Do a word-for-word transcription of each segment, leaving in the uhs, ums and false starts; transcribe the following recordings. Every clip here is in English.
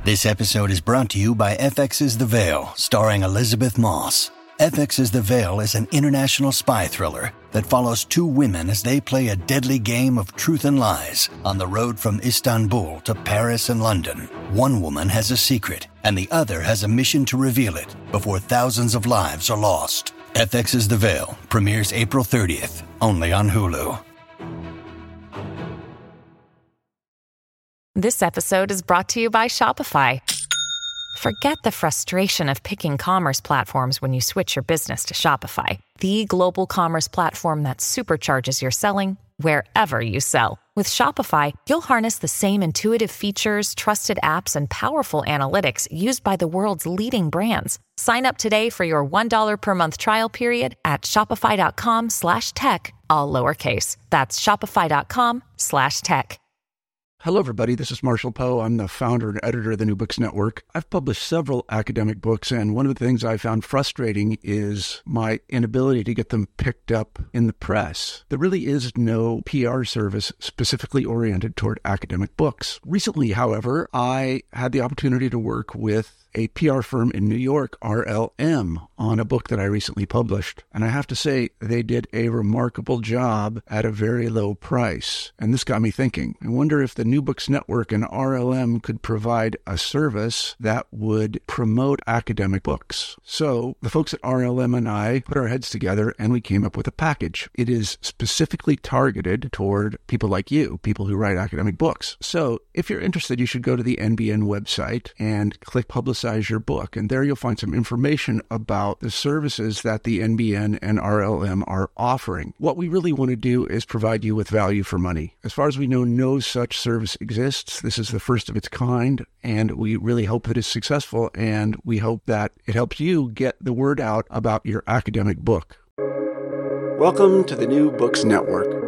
This episode is brought to you by F X's The Veil, starring Elizabeth Moss. F X's The Veil is an international spy thriller that follows two women as they play a deadly game of truth and lies on the road from Istanbul to Paris and London. One woman has a secret, and the other has a mission to reveal it before thousands of lives are lost. F X's The Veil premieres April thirtieth, only on Hulu. This episode is brought to you by Shopify. Forget the frustration of picking commerce platforms when you switch your business to Shopify, the global commerce platform that supercharges your selling wherever you sell. With Shopify, you'll harness the same intuitive features, trusted apps, and powerful analytics used by the world's leading brands. Sign up today for your one dollar per month trial period at shopify.com slash tech, all lowercase. That's shopify.com slash tech. Hello, everybody. This is Marshall Poe. I'm the founder and editor of the New Books Network. I've published several academic books, and one of the things I found frustrating is my inability to get them picked up in the press. There really is no P R service specifically oriented toward academic books. Recently, however, I had the opportunity to work with a P R firm in New York, R L M, on a book that I recently published. And I have to say, they did a remarkable job at a very low price. And this got me thinking. I wonder if the New Books Network and R L M could provide a service that would promote academic books. So the folks at R L M and I put our heads together and we came up with a package. It is specifically targeted toward people like you, people who write academic books. So if you're interested, you should go to the N B N website and click Publicize your book, and there you'll find some information about the services that the N B N and R L M are offering. What we really want to do is provide you with value for money. As far as we know, no such service exists. This is the first of its kind, and we really hope that it's successful, and we hope that it helps you get the word out about your academic book. Welcome to the New Books Network.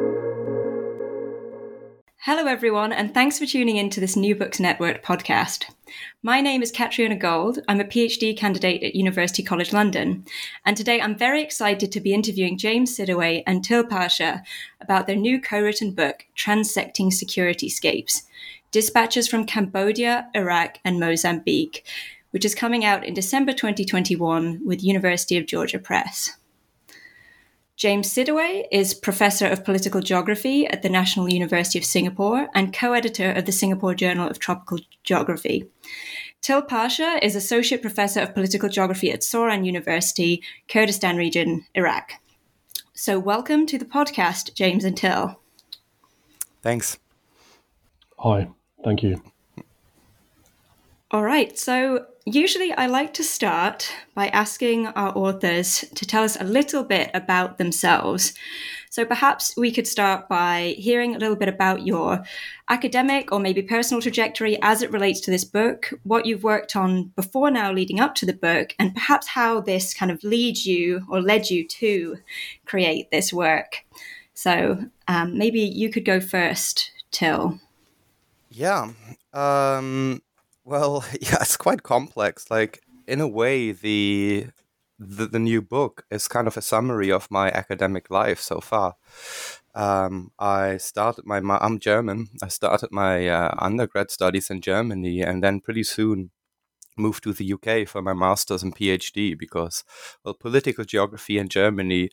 Hello, everyone, and thanks for tuning in to this New Books Network podcast. My name is Catriona Gold. I'm a PhD candidate at University College London, and today I'm very excited to be interviewing James Sidaway and Till Pasha about their new co-written book, Transecting Securityscapes: Dispatches from Cambodia, Iraq, and Mozambique, which is coming out in December twenty twenty-one with University of Georgia Press. James Sidaway is Professor of Political Geography at the National University of Singapore and co-editor of the Singapore Journal of Tropical Geography. Till Pasha is Associate Professor of Political Geography at Soran University, Kurdistan Region, Iraq. So welcome to the podcast, James and Till. Thanks. Hi, thank you. All right, so usually I like to start by asking our authors to tell us a little bit about themselves. So perhaps we could start by hearing a little bit about your academic or maybe personal trajectory as it relates to this book, what you've worked on before now leading up to the book, and perhaps how this kind of leads you or led you to create this work. So um, maybe you could go first, Till. Yeah. Um... Well, yeah, it's quite complex. Like, in a way, the, the the new book is kind of a summary of my academic life so far. Um, I started my, my I'm German. I started my uh, undergrad studies in Germany, and then pretty soon moved to the U K for my master's and PhD because, well, political geography in Germany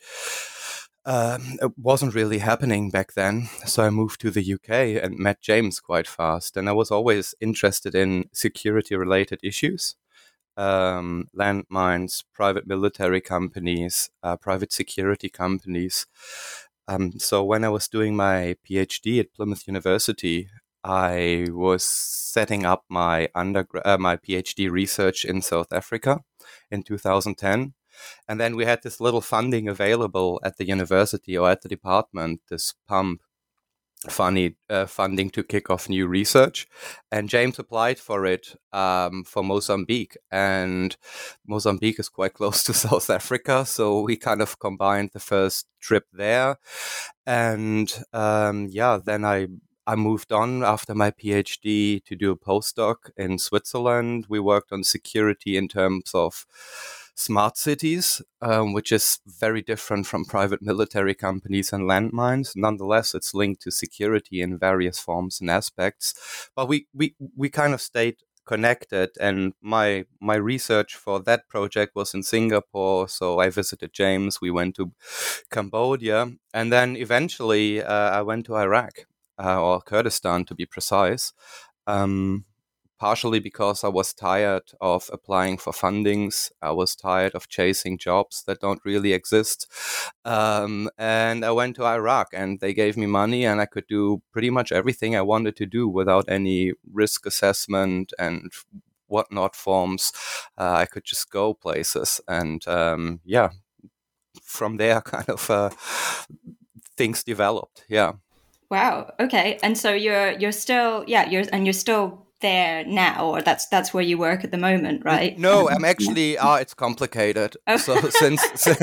Um, it wasn't really happening back then, so I moved to the U K and met James quite fast. And I was always interested in security-related issues, um, landmines, private military companies, uh, private security companies. Um, so when I was doing my PhD at Plymouth University, I was setting up my undergrad, uh, my PhD research in South Africa in two thousand ten. And then we had this little funding available at the university or at the department, this pump funny uh, funding to kick off new research. And James applied for it um, for Mozambique. And Mozambique is quite close to South Africa. So we kind of combined the first trip there. And um, yeah, then I I moved on after my PhD to do a postdoc in Switzerland. We worked on security in terms of smart cities, um, which is very different from private military companies and landmines. Nonetheless, it's linked to security in various forms and aspects. But we we, we kind of stayed connected. And my my research for that project was in Singapore, so I visited James. We went to Cambodia, and then eventually uh, I went to Iraq, uh, or Kurdistan to be precise. Um, partially because I was tired of applying for fundings. I was tired of chasing jobs that don't really exist. Um, and I went to Iraq, and they gave me money, and I could do pretty much everything I wanted to do without any risk assessment and whatnot forms. Uh, I could just go places. And um, yeah, from there, kind of uh, things developed. Yeah. Wow. Okay. And so you're you're still yeah you're and you're still there now, or that's that's where you work at the moment, right? No, I'm actually. Ah, uh, it's complicated. Oh. So since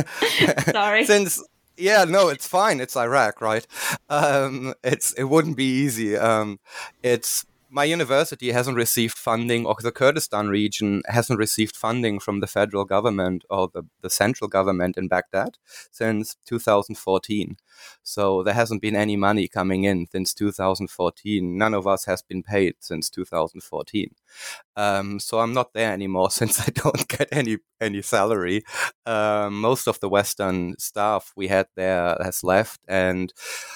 sorry, since yeah, no, it's fine. It's Iraq, right? Um, it's it wouldn't be easy. Um, it's. My university hasn't received funding, or the Kurdistan region hasn't received funding from the federal government or the, the central government in Baghdad since two thousand fourteen. So there hasn't been any money coming in since two thousand fourteen. None of us has been paid since two thousand fourteen. Um, so I'm not there anymore since I don't get any any salary. Um, most of the Western staff we had there has left, and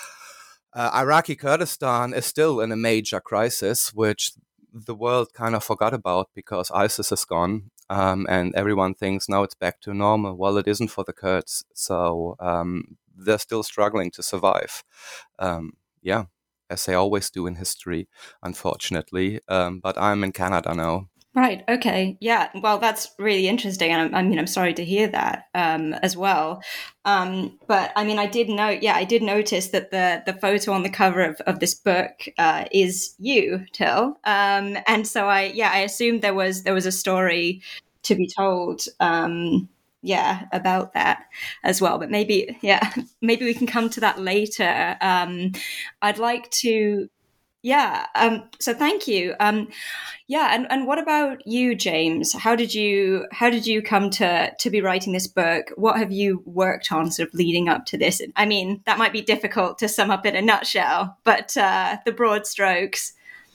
Uh, Iraqi Kurdistan is still in a major crisis, which the world kind of forgot about because ISIS is gone, um, and everyone thinks now it's back to normal. Well, it isn't for the Kurds, so um, they're still struggling to survive. Um, yeah, as they always do in history, unfortunately. Um, but I'm in Canada now. Right. Okay. Yeah. Well, that's really interesting, and I, I mean, I'm sorry to hear that um, as well. Um, but I mean, I did know. Yeah, I did notice that the the photo on the cover of, of this book uh, is you, Till. Um, and so I, yeah, I assumed there was there was a story to be told. Um, yeah, about that as well. But maybe, yeah, maybe we can come to that later. Um, I'd like to. Yeah. Um, so thank you. Um, yeah. And, and what about you, James? How did you how did you come to to be writing this book? What have you worked on sort of leading up to this? I mean, that might be difficult to sum up in a nutshell, but uh, the broad strokes.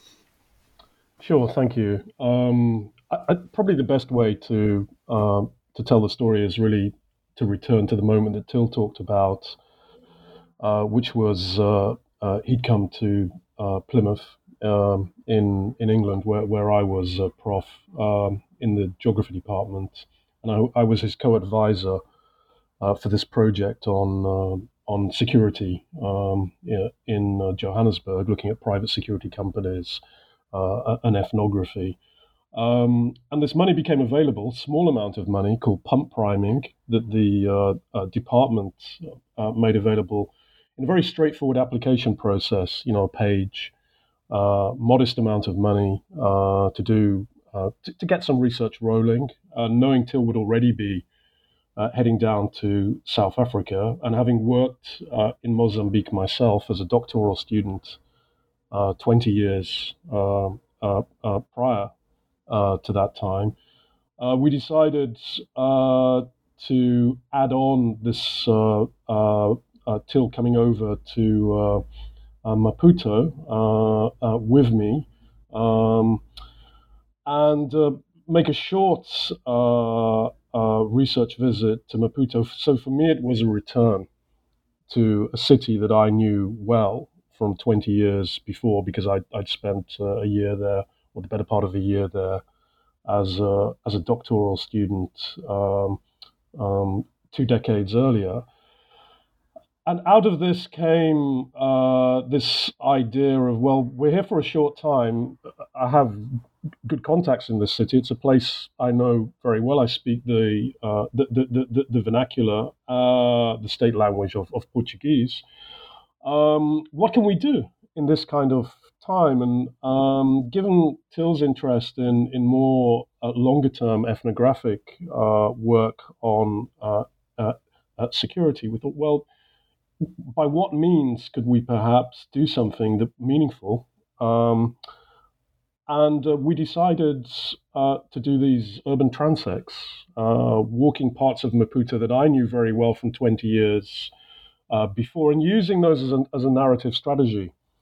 Sure. Thank you. Um, I, I, probably the best way to uh, to tell the story is really to return to the moment that Till talked about, uh, which was uh, uh, he'd come to Uh, Plymouth um, in in England, where, where I was a prof um, in the geography department, and I, I was his co-advisor uh, for this project on uh, on security um, in uh, Johannesburg, looking at private security companies uh, and ethnography. Um, and this money became available, small amount of money called pump priming, that the uh, uh, department uh, made available in a very straightforward application process, you know, a page, uh, modest amount of money uh, to do, uh, to, to get some research rolling, uh, knowing Till would already be uh, heading down to South Africa, and having worked uh, in Mozambique myself as a doctoral student uh, twenty years uh, uh, uh, prior uh, to that time, uh, we decided uh, to add on this uh, uh, Uh, Till coming over to uh, uh, Maputo uh, uh, with me, um, and uh, make a short uh, uh, research visit to Maputo. So for me, it was a return to a city that I knew well from twenty years before, because I'd, I'd spent uh, a year there, or the better part of a year there, as a, as a doctoral student um, um, two decades earlier. And out of this came uh, this idea of, well, we're here for a short time. I have good contacts in this city. It's a place I know very well. I speak the uh, the, the, the, the vernacular, uh, the state language of, of Portuguese. Um, what can we do in this kind of time? And um, given Till's interest in, in more uh, longer-term ethnographic uh, work on uh, uh, uh, security, we thought, well, by what means could we perhaps do something that meaningful? Um, and uh, we decided uh, to do these urban transects, uh, walking parts of Maputo that I knew very well from twenty years uh, before, and using those as a, as a narrative strategy.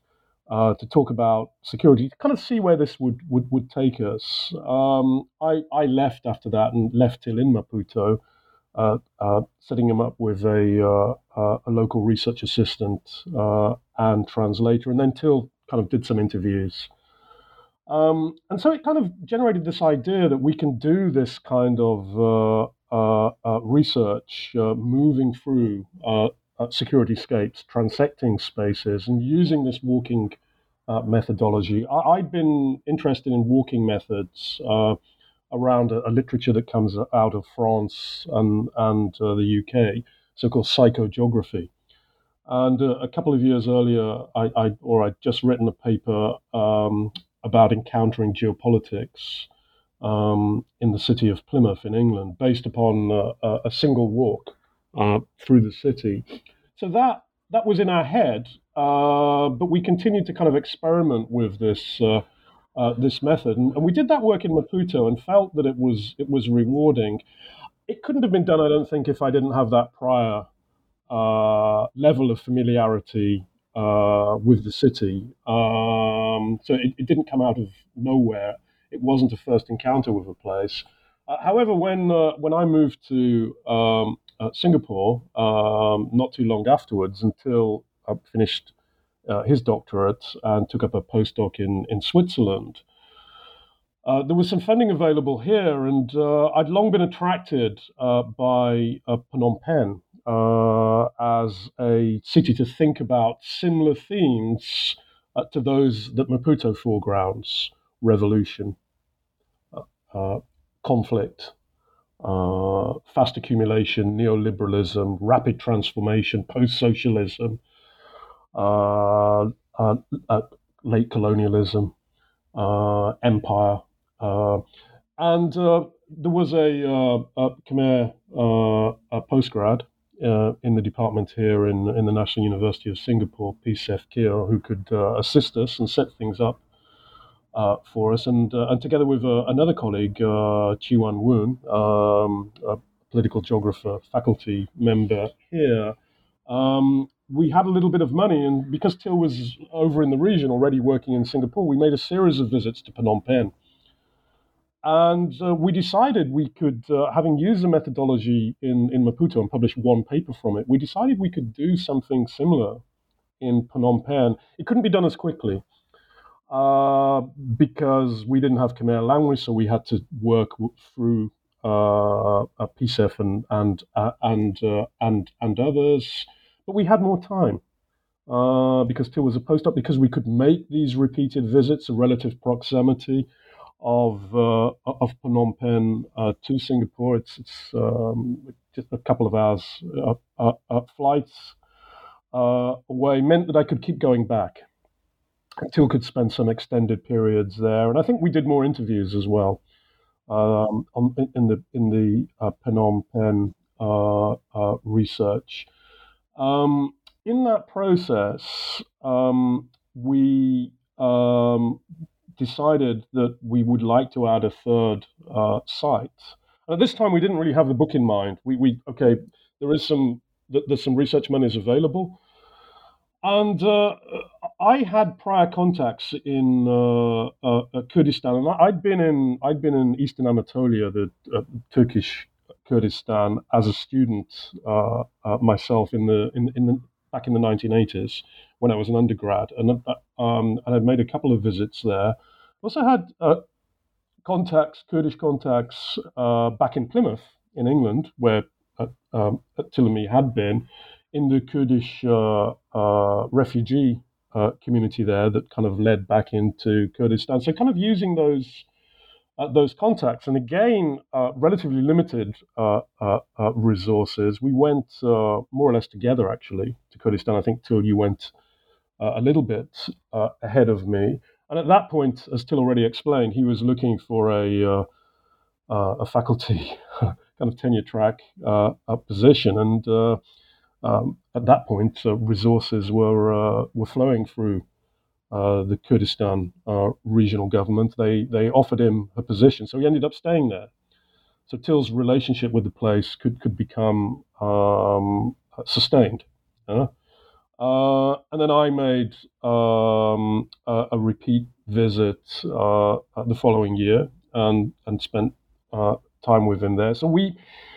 uh, to talk about security, to kind of see where this would would, would take us. Um, I, I left after that and left Till in Maputo, uh, uh, setting him up with a, uh, uh, a local research assistant uh, and translator, and then Till kind of did some interviews. Um, and so it kind of generated this idea that we can do this kind of uh, uh, uh, research, uh, moving through uh, uh, security scapes, transecting spaces, and using this walking uh, methodology. I- I'd been interested in walking methods uh, around a, a literature that comes out of France and, and uh, the U K, so-called psychogeography. And uh, a couple of years earlier, I, I or I'd just written a paper um, about encountering geopolitics um, in the city of Plymouth in England, based upon uh, a, a single walk uh, through the city. So that that was in our head, uh, but we continued to kind of experiment with this uh, uh, this method, and, and we did that work in Maputo and felt that it was it was rewarding. It couldn't have been done, I don't think, if I didn't have that prior uh, level of familiarity uh, with the city. Um, so it, it didn't come out of nowhere. It wasn't a first encounter with a place. Uh, however, when uh, when I moved to um, uh, Singapore, um, not too long afterwards, until I finished uh, his doctorate and took up a postdoc in, in Switzerland, Uh, there was some funding available here, and uh, I'd long been attracted uh, by uh, Phnom Penh uh, as a city to think about similar themes uh, to those that Maputo foregrounds: revolution, uh, uh, conflict, uh, fast accumulation, neoliberalism, rapid transformation, post-socialism, uh, uh, uh, late colonialism, uh, empire. Uh, and uh, there was a, uh, a Khmer uh, a postgrad uh, in the department here in, in the National University of Singapore, P. Seth Keir, who could uh, assist us and set things up uh, for us. And uh, and together with uh, another colleague, uh, Chi Wan Woon, um, a political geographer, faculty member here, um, we had a little bit of money. And because Till was over in the region already working in Singapore, we made a series of visits to Phnom Penh. And uh, we decided we could, uh, having used the methodology in, in Maputo and published one paper from it, we decided we could do something similar in Phnom Penh. It couldn't be done as quickly uh, because we didn't have Khmer language, so we had to work w- through uh, P S E F and and uh, and, uh, and and others. But we had more time uh, because Till was a postdoc, because we could make these repeated visits, a relative proximity of uh, of Phnom Penh uh, to Singapore. It's it's um, just a couple of hours uh, uh, uh, flights uh, away, meant that I could keep going back. Till could spend some extended periods there, and I think we did more interviews as well um, on, in the in the uh, Phnom Penh uh, uh, research. Um, in that process, um, we um, decided that we would like to add a third uh, site. And at this time, we didn't really have the book in mind. We, we okay, there is some there's some research monies available, and uh, I had prior contacts in uh, uh, Kurdistan, and I'd been in I'd been in Eastern Anatolia, the uh, Turkish Kurdistan, as a student uh, uh, myself in the in in the back in the nineteen eighties when I was an undergrad, and uh, um, and I'd made a couple of visits there. Also had uh, contacts, Kurdish contacts, uh, back in Plymouth in England, where uh, um, Till and me had been, in the Kurdish uh, uh, refugee uh, community there that kind of led back into Kurdistan. So kind of using those uh, those contacts, and again, uh, relatively limited uh, uh, uh, resources. We went uh, more or less together, actually, to Kurdistan. I think Till, you went uh, a little bit uh, ahead of me. And at that point, as Till already explained, he was looking for a uh, uh, a faculty kind of tenure track uh, position, and uh, um, at that point, uh, resources were uh, were flowing through uh, the Kurdistan uh, regional government. They they offered him a position, so he ended up staying there. So Till's relationship with the place could could become um, sustained. Uh, Uh, and then I made um, a, a repeat visit uh, the following year and and spent uh, time with him there. So we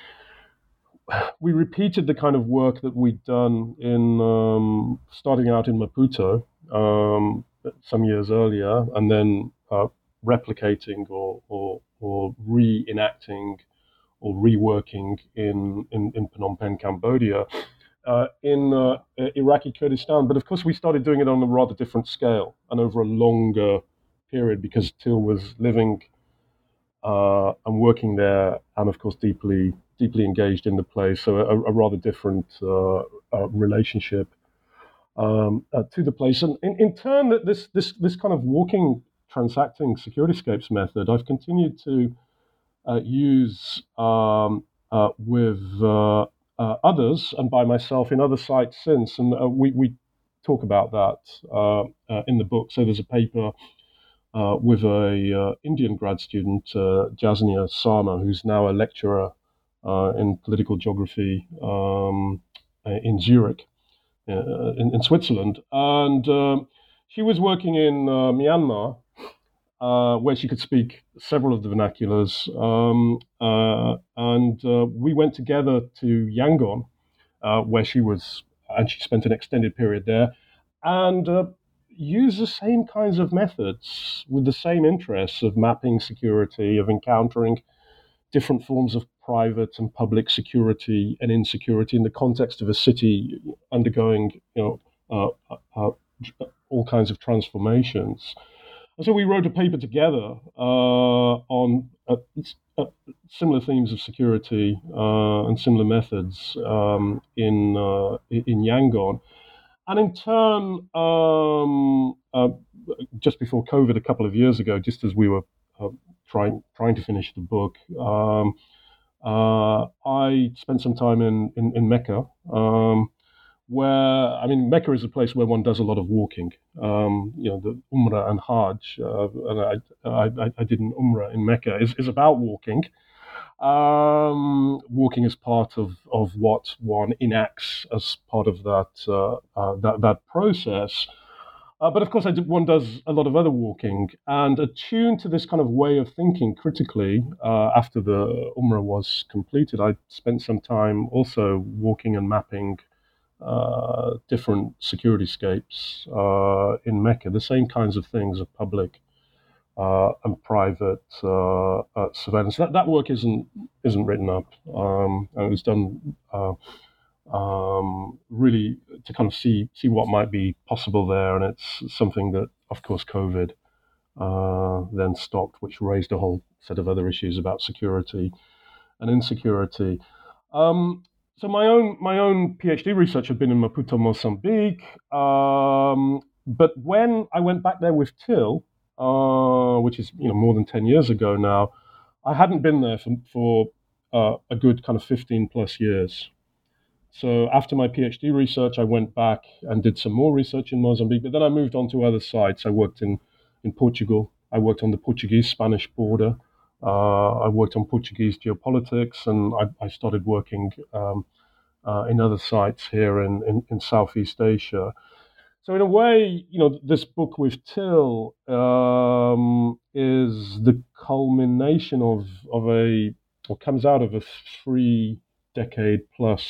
we repeated the kind of work that we'd done in um, starting out in Maputo um, some years earlier, and then uh, replicating or or, or reenacting or reworking in, in, in Phnom Penh, Cambodia. Uh, in uh, Iraqi Kurdistan, but of course we started doing it on a rather different scale and over a longer period because Till was living uh, and working there, and of course deeply deeply engaged in the place. So a, a rather different uh, uh, relationship um, uh, to the place. And in, in turn, that this this this kind of walking, transacting Securityscapes method, I've continued to uh, use um, uh, with. Uh, Uh, others and by myself in other sites since, and uh, we, we talk about that uh, uh, in the book. So there's a paper uh, with a uh, Indian grad student, uh, Jasnia Sama, who's now a lecturer uh, in political geography um, in Zurich, uh, in, in Switzerland, and um, she was working in uh, Myanmar. Uh, where she could speak several of the vernaculars. Um, uh, and uh, we went together to Yangon, uh, where she was, and she spent an extended period there, and uh, used the same kinds of methods with the same interests of mapping security, of encountering different forms of private and public security and insecurity in the context of a city undergoing, you know, uh, uh, uh, all kinds of transformations. And so we wrote a paper together uh, on uh, uh, similar themes of security uh, and similar methods um, in uh, in Yangon. And in turn, um, uh, just before COVID, a couple of years ago, just as we were uh, trying trying to finish the book, um, uh, I spent some time in in, in Mecca. Um, Where I mean, Mecca is a place where one does a lot of walking. Um, you know, the Umrah and Hajj, uh, and I, I, I did an Umrah in Mecca, is, is about walking. Um, walking is part of, of what one enacts as part of that uh, uh, that that process. Uh, but of course, I did, one does a lot of other walking, and attuned to this kind of way of thinking critically. Uh, after the Umrah was completed, I spent some time also walking and mapping Uh, different Securityscapes uh, in Mecca, the same kinds of things of public uh, and private uh, uh, surveillance. That that work isn't isn't written up. Um, and it was done uh, um, really to kind of see see what might be possible there, and it's something that, of course, COVID uh, then stopped, which raised a whole set of other issues about security and insecurity. Um, So my own my own PhD research had been in Maputo, Mozambique. Um, but when I went back there with Till, uh, which is you know more than ten years ago now, I hadn't been there for, for uh, a good kind of fifteen plus years. So after my PhD research, I went back and did some more research in Mozambique. But then I moved on to other sites. I worked in, in Portugal. I worked on the Portuguese-Spanish border. Uh, I worked on Portuguese geopolitics, and I, I started working um, uh, in other sites here in, in, in Southeast Asia. So in a way, you know, this book with Till um, is the culmination of of a, or comes out of a three-decade-plus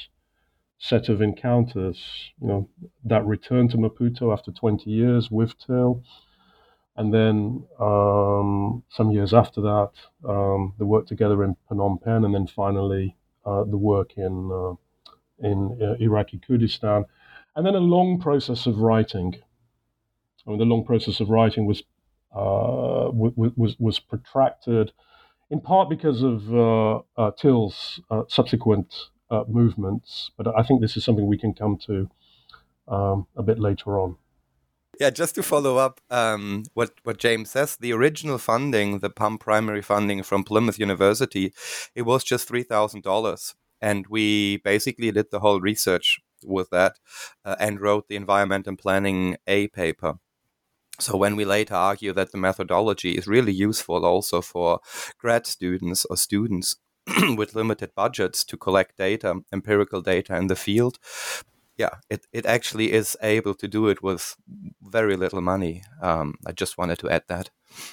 set of encounters. You know, that return to Maputo after twenty years with Till. And then um, some years after that, um, the work together in Phnom Penh, and then finally uh, the work in uh, in uh, Iraqi Kurdistan, and then a long process of writing. I mean, the long process of writing was uh, w- was was protracted, in part because of uh, uh, Till's uh, subsequent uh, movements. But I think this is something we can come to um, a bit later on. Yeah, just to follow up um, what, what James says, the original funding, the P U M primary funding from Plymouth University, it was just three thousand dollars. And we basically did the whole research with that uh, and wrote the Environment and Planning A paper. So when we later argue that the methodology is really useful also for grad students or students with limited budgets to collect data, empirical data in the field, yeah, it, it actually is able to do it with very little money. Um, I just wanted to add that.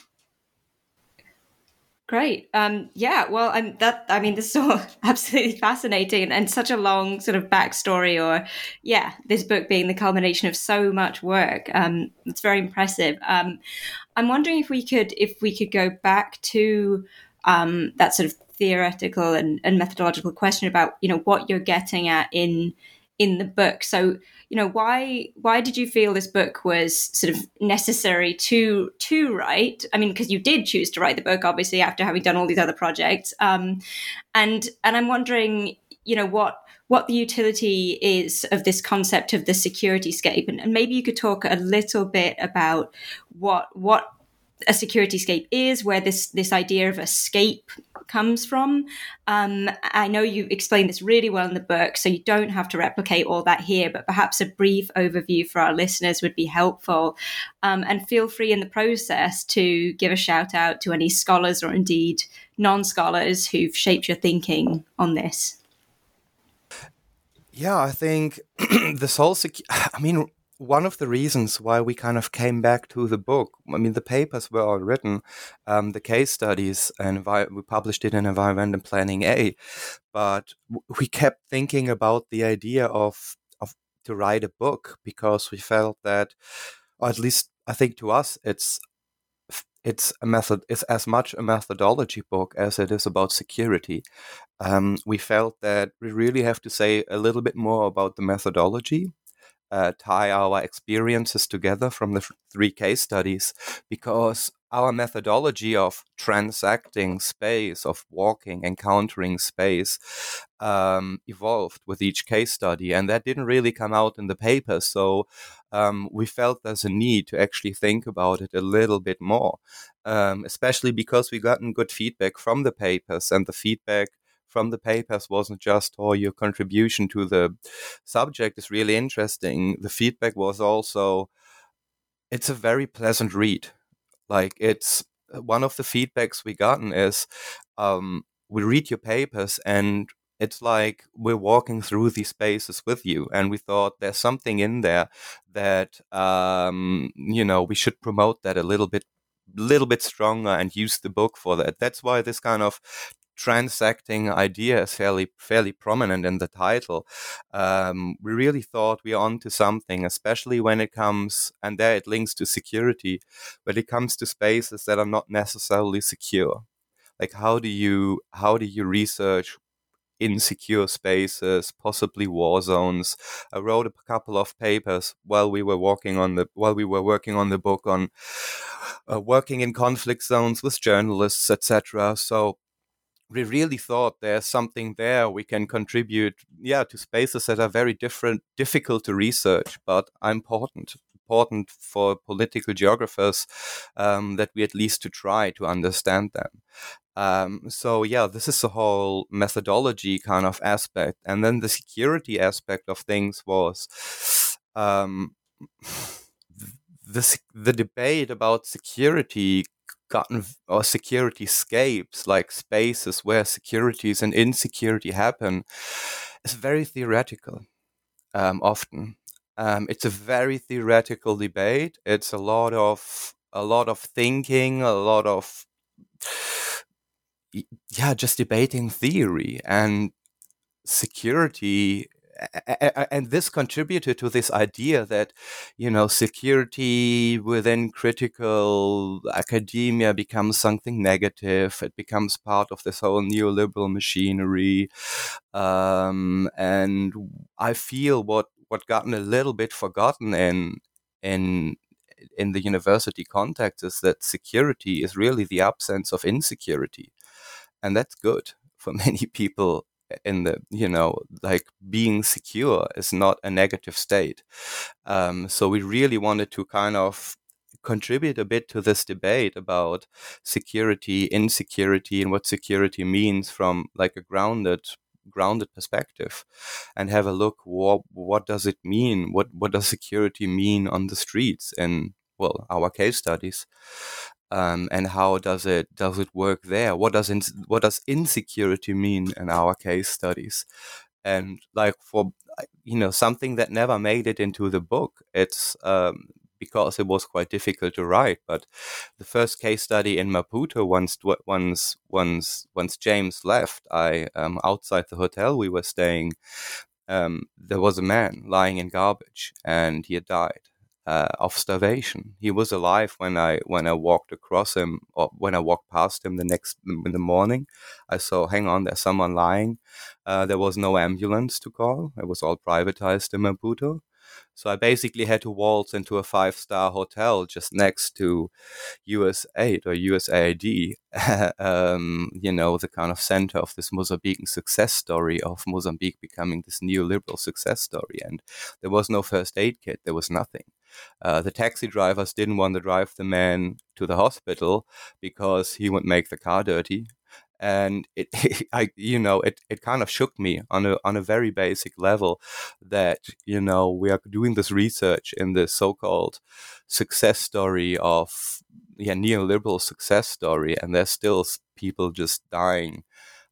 Great. Um, yeah. Well, I'm that. I mean, this is all absolutely fascinating, and, and such a long sort of backstory. Or, yeah, this book being the culmination of so much work. Um, it's very impressive. Um, I'm wondering if we could if we could go back to um, that sort of theoretical and, and methodological question about you know what you're getting at in in the book. So, you know, why why did you feel this book was sort of necessary to to write? I mean, because you did choose to write the book, obviously, after having done all these other projects. Um, and and I'm wondering, you know, what what the utility is of this concept of the security scape, and, and maybe you could talk a little bit about what what a security scape is, where this this idea of escape comes from. Um, I know you explained this really well in the book, so you don't have to replicate all that here, but perhaps a brief overview for our listeners would be helpful. Um, and feel free in the process to give a shout out to any scholars or indeed non-scholars who've shaped your thinking on this. Yeah, I think this whole, secu- I mean, one of the reasons why we kind of came back to the book, I mean, the papers were all written, um, the case studies, and we published it in Environmental Planning A, but we kept thinking about the idea of, of to write a book because we felt that, or at least I think to us, it's it's a method, it's as much a methodology book as it is about security. Um, we felt that we really have to say a little bit more about the methodology, uh, tie our experiences together from the f- three case studies, because our methodology of transacting space, of walking, encountering space, um, evolved with each case study, and that didn't really come out in the paper. So um, we felt there's a need to actually think about it a little bit more, um, especially because we gotten good feedback from the papers, and the feedback from the papers wasn't just, oh, your contribution to the subject is really interesting. The feedback was also, it's a very pleasant read. Like, it's one of the feedbacks we gotten is, um, we read your papers and it's like we're walking through these spaces with you. And we thought there's something in there that, um, you know, we should promote that a little bit, little bit stronger and use the book for that. That's why this kind of transacting idea is fairly fairly prominent in the title. Um, we really thought we are onto something, especially when it comes, and there it links to security, when it comes to spaces that are not necessarily secure. Like, how do you how do you research insecure spaces, possibly war zones? I wrote a couple of papers while we were working on the while we were working on the book on uh, working in conflict zones with journalists, et cetera. So we really thought there's something there we can contribute, yeah, to spaces that are very different, difficult to research, but are important, important for political geographers, um, that we at least to try to understand them. Um, so yeah, this is the whole methodology kind of aspect. And then the security aspect of things was, um, the, the debate about security gotten or security scapes, like spaces where securities and insecurity happen, is very theoretical. Um, often, um, it's a very theoretical debate. It's a lot of a lot of thinking, a lot of yeah, just debating theory and security. And this contributed to this idea that, you know, security within critical academia becomes something negative. It becomes part of this whole neoliberal machinery. Um, and I feel what, what gotten a little bit forgotten in, in, in the university context is that security is really the absence of insecurity. And that's good for many people. In the, you know, like, being secure is not a negative state. Um, so we really wanted to kind of contribute a bit to this debate about security, insecurity, and what security means from like a grounded grounded perspective, and have a look, what what does it mean? What what does security mean on the streets in, well, our case studies? Um, and how does it does it work there? What does in, what does insecurity mean in our case studies? And like, for you know, something that never made it into the book. It's um, because it was quite difficult to write. But the first case study in Maputo, once once once once James left, I um, outside the hotel we were staying, um, there was a man lying in garbage, and he had died uh, of starvation. He was alive when I when I walked across him, or when I walked past him the next in the morning. I saw, hang on, there's someone lying. Uh, there was no ambulance to call. It was all privatized in Maputo. So I basically had to waltz into a five-star hotel just next to U S aid or U S A I D, um, you know, the kind of center of this Mozambican success story of Mozambique becoming this neoliberal success story. And there was no first aid kit. There was nothing. Uh, the taxi drivers didn't want to drive the man to the hospital because he would make the car dirty. And it, I, you know, it, it kind of shook me on a on a very basic level that, you know, we are doing this research in this so-called success story of, yeah, neoliberal success story, and there's still people just dying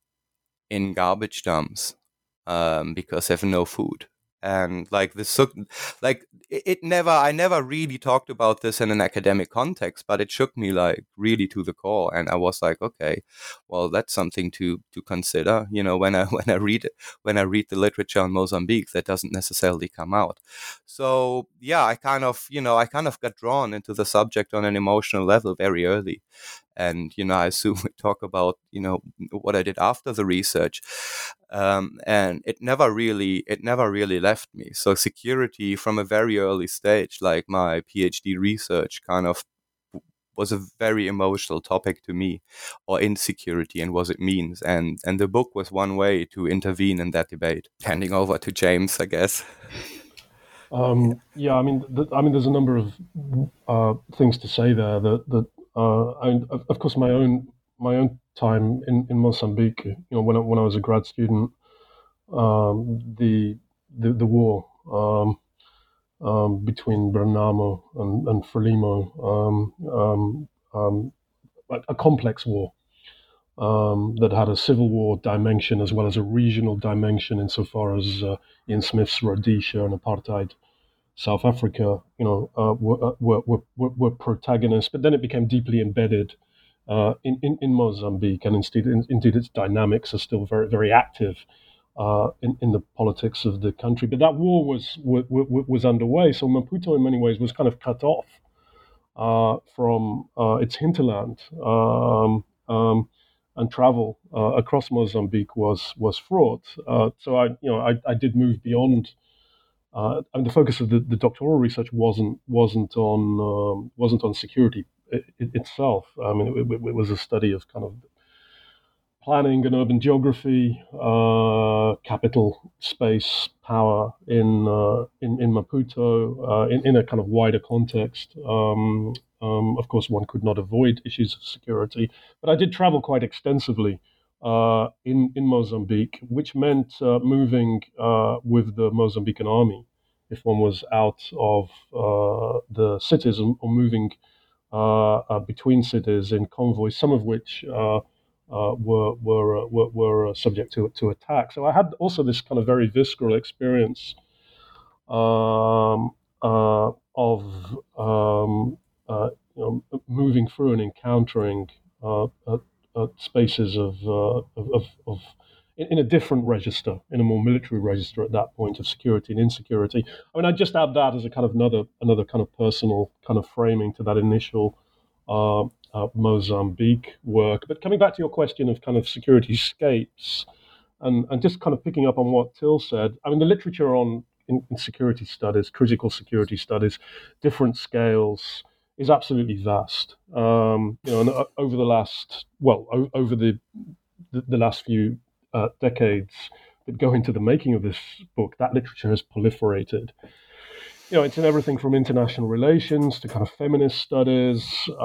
in garbage dumps um, because they have no food. And like this, like it, it never, I never really talked about this in an academic context, but it shook me like really to the core. And I was like, okay, well, that's something to to consider. You know, when I when I read it, when I read the literature on Mozambique, that doesn't necessarily come out. So yeah, I kind of, you know, I kind of got drawn into the subject on an emotional level very early. And, you know, I assume we talk about, you know, what I did after the research. Um, and it never really, it never really left me. So security from a very early stage, like my PhD research kind of was a very emotional topic to me, or insecurity and what it means. And, and the book was one way to intervene in that debate. Handing over to James, I guess. Um, yeah, I mean, th- I mean, there's a number of uh, things to say there. That, that uh, I, of, of course, my own my own time in, in Mozambique. You know, when I, when I was a grad student, um, the, the the war um, um, between Renamo and, and Frelimo, um, um, um, a, a complex war um, that had a civil war dimension as well as a regional dimension, insofar as uh, Ian Smith's Rhodesia and apartheid South Africa, you know, uh, were, were, were, were protagonists, but then it became deeply embedded uh, in, in, in Mozambique, and indeed, in, indeed its dynamics are still very, very active uh, in, in the politics of the country. But that war was, was, was underway, so Maputo in many ways was kind of cut off uh, from uh, its hinterland, um, um, and travel uh, across Mozambique was was fraught. Uh, so I, you know, I, I did move beyond. Uh, and the focus of the, the doctoral research wasn't wasn't on um, wasn't on security it, it itself. I mean, it, it, it was a study of kind of planning and urban geography, uh, capital space, power in uh, in, in Maputo, uh, in, in a kind of wider context. Um, um, of course, one could not avoid issues of security, but I did travel quite extensively uh, in in Mozambique, which meant uh, moving uh, with the Mozambican army if one was out of uh, the cities, or moving uh, uh, between cities in convoys, some of which uh, uh, were were were, were subject to to attack. So I had also this kind of very visceral experience um, uh, of um, uh, you know, moving through and encountering uh, uh, uh, spaces of, uh, of, of, of in, in a different register, in a more military register at that point, of security and insecurity. I mean, I just add that as a kind of another another kind of personal kind of framing to that initial uh, uh, Mozambique work. But coming back to your question of kind of security scapes, and, and just kind of picking up on what Till said, I mean, the literature on in, in security studies, critical security studies, different scales, is absolutely vast. Um, you know, and uh, over the last, well, o- over the, the the last few uh, decades that go into the making of this book, that literature has proliferated. You know, it's in everything from international relations to kind of feminist studies.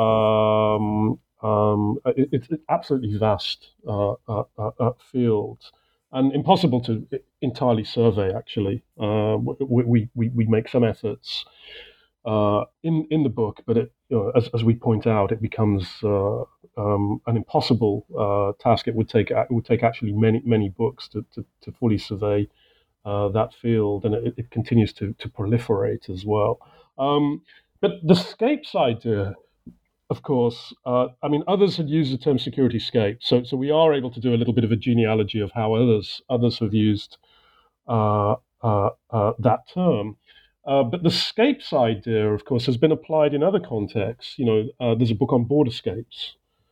Um, um, it, it's an absolutely vast uh, uh, uh, field, and impossible to entirely survey. Actually, uh, we, we we make some efforts uh, in in the book, but it, you know, as as we point out, it becomes uh, um, an impossible uh, task. It would take it would take actually many many books to to, to fully survey uh, that field, and it, it continues to, to proliferate as well. Um, but the scapes idea, of course, uh, I mean, others had used the term security scape, so so we are able to do a little bit of a genealogy of how others others have used uh, uh, uh, that term. Uh, but the scapes idea, of course, has been applied in other contexts. You know, uh, there's a book on borderscapes.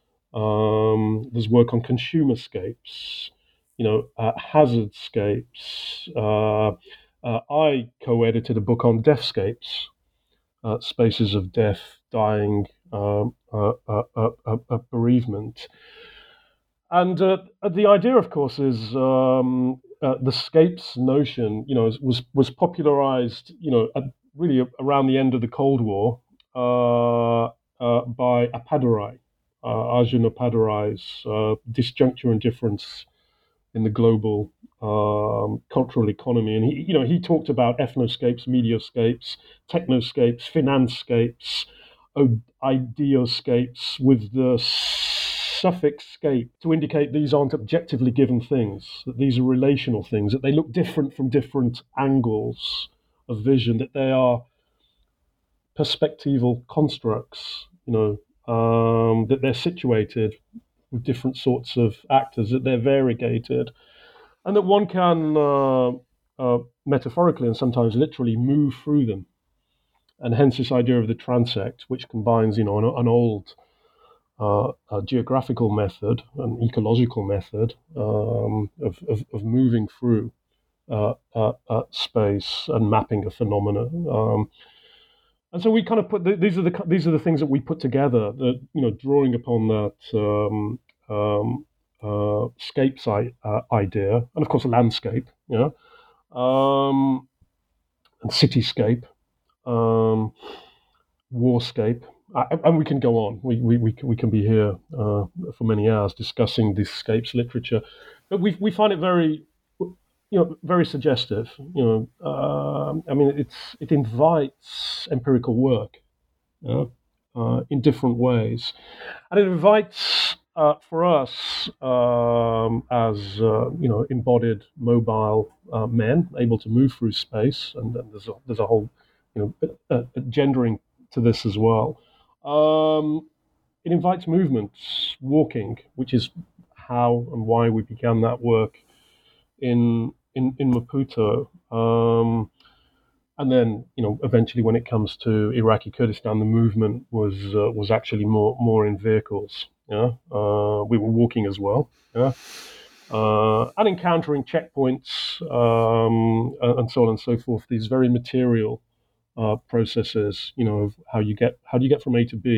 Um, there's work on consumerscapes. You know, uh, hazardscapes. Uh, uh, I co-edited a book on deathscapes, uh, spaces of death, dying, um, uh, uh, uh, uh, uh, bereavement. And uh, the idea, of course, is um, uh, the scapes notion. You know, was was popularized. You know, at really around the end of the Cold War uh, uh, by Appadurai, uh, Arjun Appadurai's uh, Disjuncture and Difference in the Global um, Cultural Economy, and he, you know, he talked about ethnoscapes, medioscapes, technoscapes, financescapes, ideoscapes, with the suffix scape to indicate these aren't objectively given things, that these are relational things, that they look different from different angles of vision, that they are perspectival constructs, you know, um, that they're situated with different sorts of actors, that they're variegated, and that one can uh, uh, metaphorically and sometimes literally move through them. And hence this idea of the transect, which combines, you know, an, an old Uh, a geographical method, an ecological method um, of, of, of moving through uh, uh, uh, space and mapping a phenomena. Um, and so we kind of put the, these are the these are the things that we put together. That, you know, drawing upon that um, um, uh, scape site uh, idea, and of course a landscape, you know, um, and cityscape, um, warscape. Uh, and we can go on. We we we can, we can be here uh, for many hours discussing this scapes literature, but we we find it very, you know, very suggestive. You know, uh, I mean, it's it invites empirical work, you know, uh, in different ways, and it invites uh, for us um, as uh, you know, embodied mobile uh, men able to move through space, and, and there's a, there's a whole, you know, uh, uh, gendering to this as well. Um, it invites movements, walking, which is how and why we began that work in in, in Maputo. Um, and then, you know, eventually, when it comes to Iraqi Kurdistan, the movement was uh, was actually more more in vehicles. Yeah, uh, we were walking as well. Yeah, uh, and encountering checkpoints um, and so on and so forth. These very material Uh, processes, you know, of how you get how do you get from A to B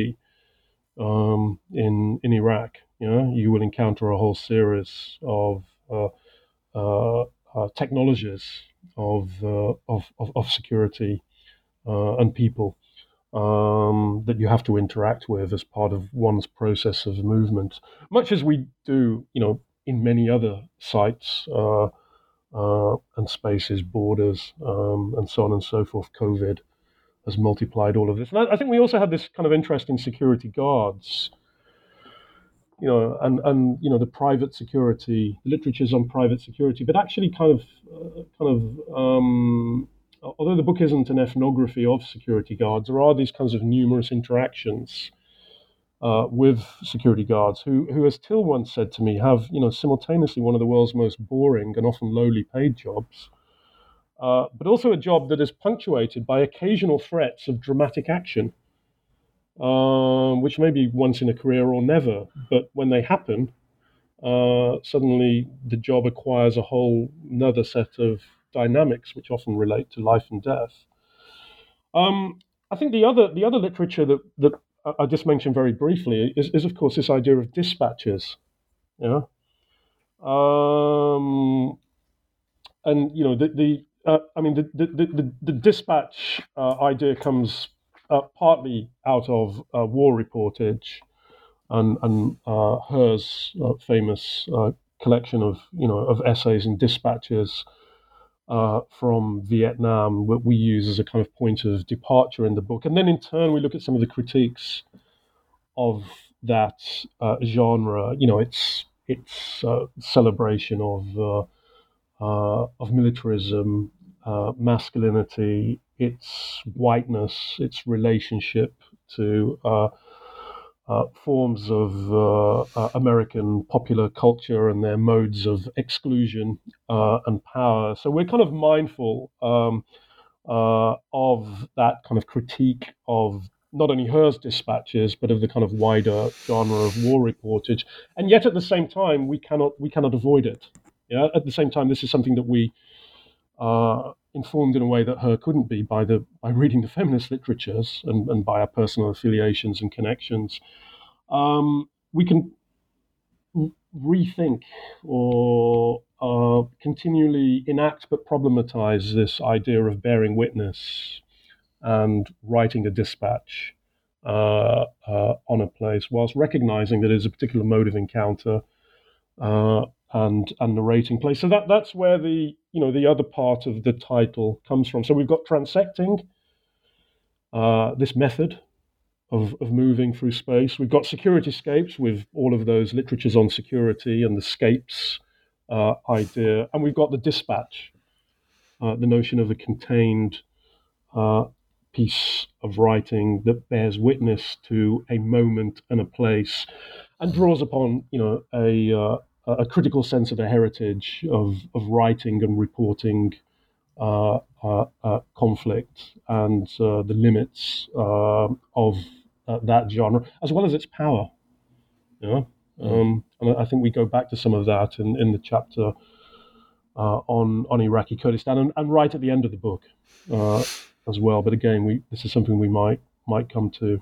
um, in in Iraq. You know, you will encounter a whole series of uh, uh, uh, technologies of, uh, of of of security uh, and people um, that you have to interact with as part of one's process of movement, much as we do, you know, in many other sites uh, uh, and spaces, borders, um, and so on and so forth. COVID has multiplied all of this. And I, I think we also had this kind of interest in security guards, you know, and, and you know, the private security, the literature's on private security, but actually kind of, uh, kind of, um, although the book isn't an ethnography of security guards, there are these kinds of numerous interactions uh, with security guards who, who, as Till once said to me, have, you know, simultaneously one of the world's most boring and often lowly paid jobs, Uh, but also a job that is punctuated by occasional threats of dramatic action, um, which may be once in a career or never. But when they happen, uh, suddenly the job acquires a whole another set of dynamics, which often relate to life and death. Um, I think the other the other literature that that I just mentioned very briefly is, is of course, this idea of dispatches. Yeah, um, and you know the the. Uh, I mean, the the, the, the dispatch uh, idea comes uh, partly out of uh, war reportage and, and uh, Her's uh, famous uh, collection of, you know, of essays and dispatches uh, from Vietnam, that we use as a kind of point of departure in the book. And then in turn, we look at some of the critiques of that uh, genre. You know, it's it's uh, celebration of uh, uh, of militarism, uh, masculinity, its whiteness, its relationship to uh, uh, forms of uh, uh, American popular culture and their modes of exclusion uh, and power. So we're kind of mindful um, uh, of that kind of critique of not only her dispatches, but of the kind of wider genre of war reportage. And yet, at the same time, we cannot we cannot avoid it. Yeah. At the same time, this is something that we are informed in a way that her couldn't be by the by reading the feminist literatures and, and by our personal affiliations and connections. Um, we can rethink or uh, continually enact but problematize this idea of bearing witness and writing a dispatch uh, uh, on a place, whilst recognizing that it is a particular mode of encounter uh, and and narrating place. So that that's where the you know the other part of the title comes from. So we've got transecting, uh, this method of of moving through space. We've got Securityscapes with all of those literatures on security and the scapes uh, idea, and we've got the dispatch, uh, the notion of a contained uh, piece of writing that bears witness to a moment and a place, and draws upon, you know, a uh, a critical sense of a heritage of of writing and reporting uh, uh, uh, conflict and uh, the limits uh, of uh, that genre, as well as its power. You know, um, and I think we go back to some of that in, in the chapter uh, on on Iraqi Kurdistan, and, and right at the end of the book. Uh, as well, but again, we this is something we might might come to.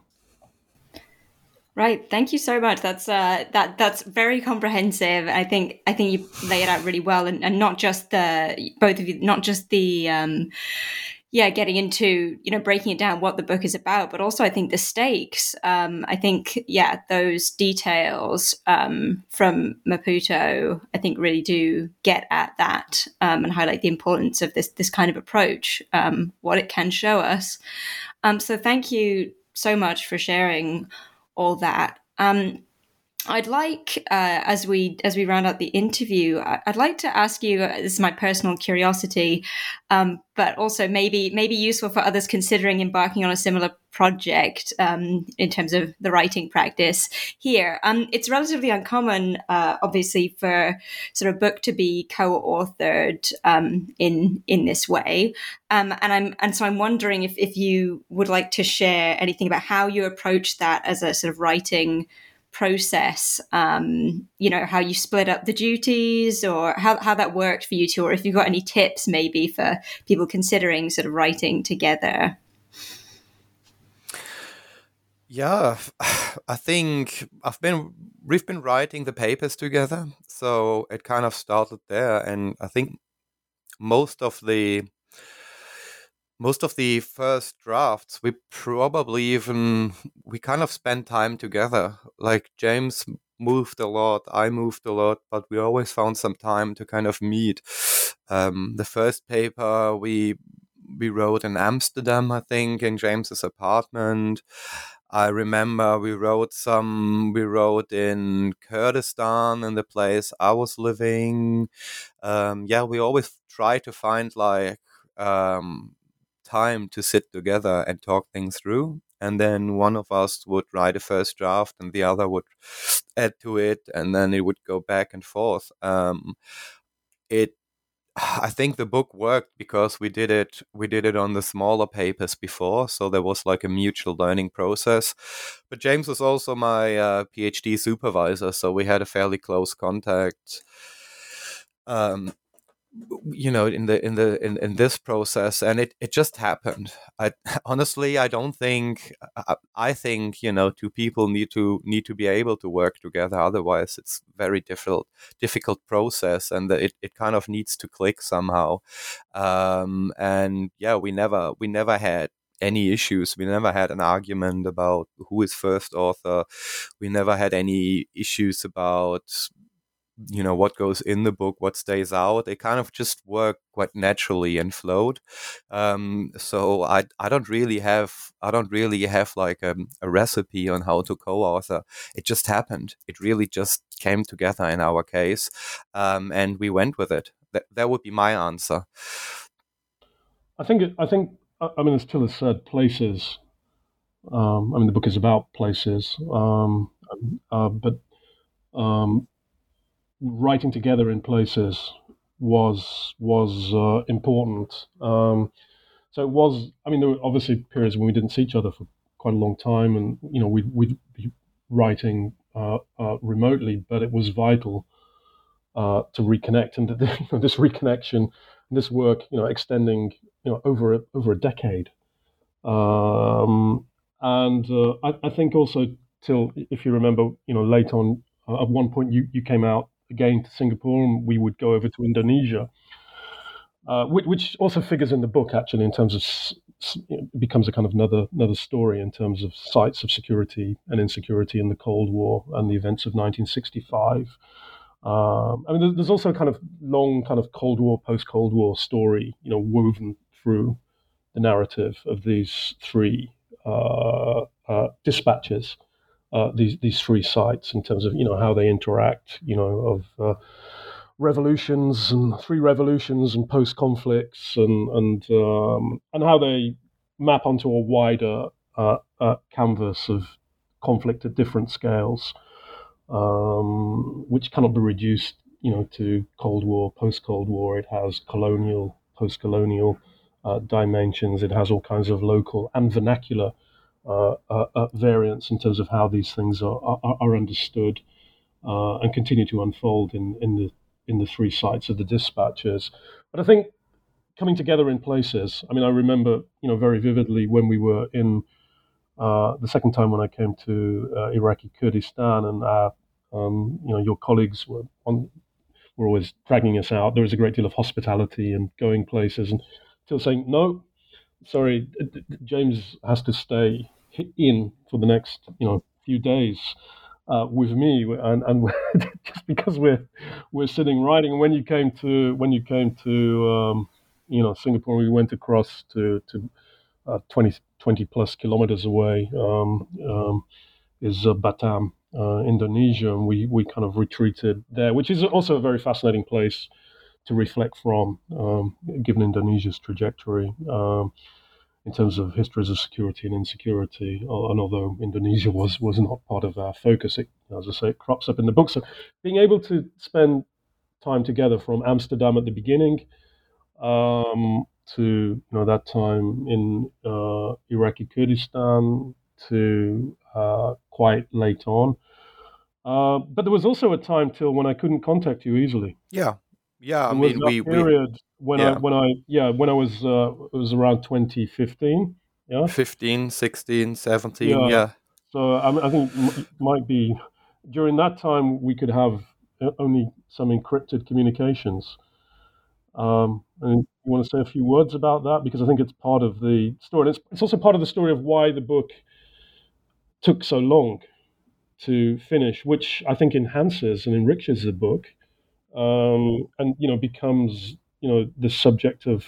Right. Thank you so much. That's uh, that that's very comprehensive. I think I think you lay it out really well, and, and not just the both of you, not just the um, yeah, getting into you know breaking it down what the book is about, but also I think the stakes. Um, I think yeah, those details um, from Maputo, I think really do get at that um, and highlight the importance of this this kind of approach, um, what it can show us. Um, so thank you so much for sharing all that. Um, I'd like, uh, as we as we round out the interview, I'd like to ask you. Uh, this is my personal curiosity, um, but also maybe maybe useful for others considering embarking on a similar project um, in terms of the writing practice. Here, um, it's relatively uncommon, uh, obviously, for sort of book to be co-authored um, in in this way, um, and I'm and so I'm wondering if if you would like to share anything about how you approach that as a sort of writing process, um, you know, how you split up the duties or how, how that worked for you two, or if you've got any tips maybe for people considering sort of writing together. Yeah, I think I've been, we've been writing the papers together. So it kind of started there. And I think most of the, most of the first drafts, we probably even, we kind of spent time together. Like James moved a lot, I moved a lot, but we always found some time to kind of meet. Um, the first paper we we wrote in Amsterdam, I think, in James's apartment. I remember we wrote some, we wrote in Kurdistan, in the place I was living. Um, yeah, we always try to find like, um, time to sit together and talk things through, and then one of us would write a first draft and the other would add to it, and then it would go back and forth. Um, it, I think the book worked because we did it. We did it on the smaller papers before, so there was like a mutual learning process. But James was also my uh, PhD supervisor, so we had a fairly close contact. Um, you know, in the in the in, in this process, and it, it just happened. I honestly I don't think I, I think you know two people need to need to be able to work together, otherwise it's very difficult difficult process, and it, it kind of needs to click somehow. Um, and yeah, we never we never had any issues. We never had an argument about who is first author. We never had any issues about you know what goes in the book, what stays out. It kind of just worked quite naturally and flowed. Um, so I I don't really have I don't really have like a, a recipe on how to co-author. It just happened. It really just came together in our case, um, and we went with it. that that would be my answer. I think, it, I think, I mean, as Till has said, places. Um, I mean, the book is about places, um, uh, but um, writing together in places was was uh, important. Um, so it was. I mean, there were obviously periods when we didn't see each other for quite a long time, and you know, we'd, we'd be writing uh, uh, remotely, but it was vital uh, to reconnect, and you know, this reconnection, this work, you know, extending, you know, over a, over a decade. Um, and uh, I, I think also, Till, if you remember, you know, late on, uh, at one point you, you came out again to Singapore, and we would go over to Indonesia, uh, which, which also figures in the book actually in terms of you know, becomes a kind of another another story in terms of sites of security and insecurity in the Cold War and the events of nineteen sixty-five. Um, I mean, there's also a kind of long kind of Cold War, post-Cold War story, you know, woven through the narrative of these three uh, uh, dispatches, uh, these these three sites, in terms of you know how they interact, you know, of uh, revolutions and three revolutions and post conflicts, and and um, and how they map onto a wider uh, uh, canvas of conflict at different scales, um, which cannot be reduced, you know, to Cold War, post Cold War. It has colonial, post colonial. Uh, dimensions. It has all kinds of local and vernacular uh, uh, uh, variants in terms of how these things are are, are understood uh, and continue to unfold in, in the in the three sites of the dispatches. But I think coming together in places. I mean, I remember you know very vividly when we were in uh, the second time when I came to uh, Iraqi Kurdistan, and our, um, you know your colleagues were on. were always dragging us out. There was a great deal of hospitality and going places, and Till saying, no, sorry, James has to stay in for the next, you know, few days uh, with me, and, and just because we're we're sitting writing. And when you came to when you came to um, you know Singapore, we went across to to uh, twenty, twenty plus kilometers away um, um, is uh, Batam, uh, Indonesia, and we we kind of retreated there, which is also a very fascinating place to reflect from, um, given Indonesia's trajectory um, in terms of histories of security and insecurity. And although Indonesia was was not part of our focus, it, as I say, it crops up in the book. So being able to spend time together from Amsterdam at the beginning um, to you know that time in uh, Iraqi Kurdistan to uh, quite late on. Uh, but there was also a time, Till, when I couldn't contact you easily. Yeah. Yeah, I There mean, was we, that period we when yeah. I when I yeah when I was uh, it was around twenty fifteen. Yeah, fifteen, sixteen, seventeen. yeah. Yeah. So I, mean, I think it might be during that time we could have only some encrypted communications. Um, and you want to say a few words about that, because I think it's part of the story. And it's it's also part of the story of why the book took so long to finish, which I think enhances and enriches the book. Um, and you know becomes you know the subject of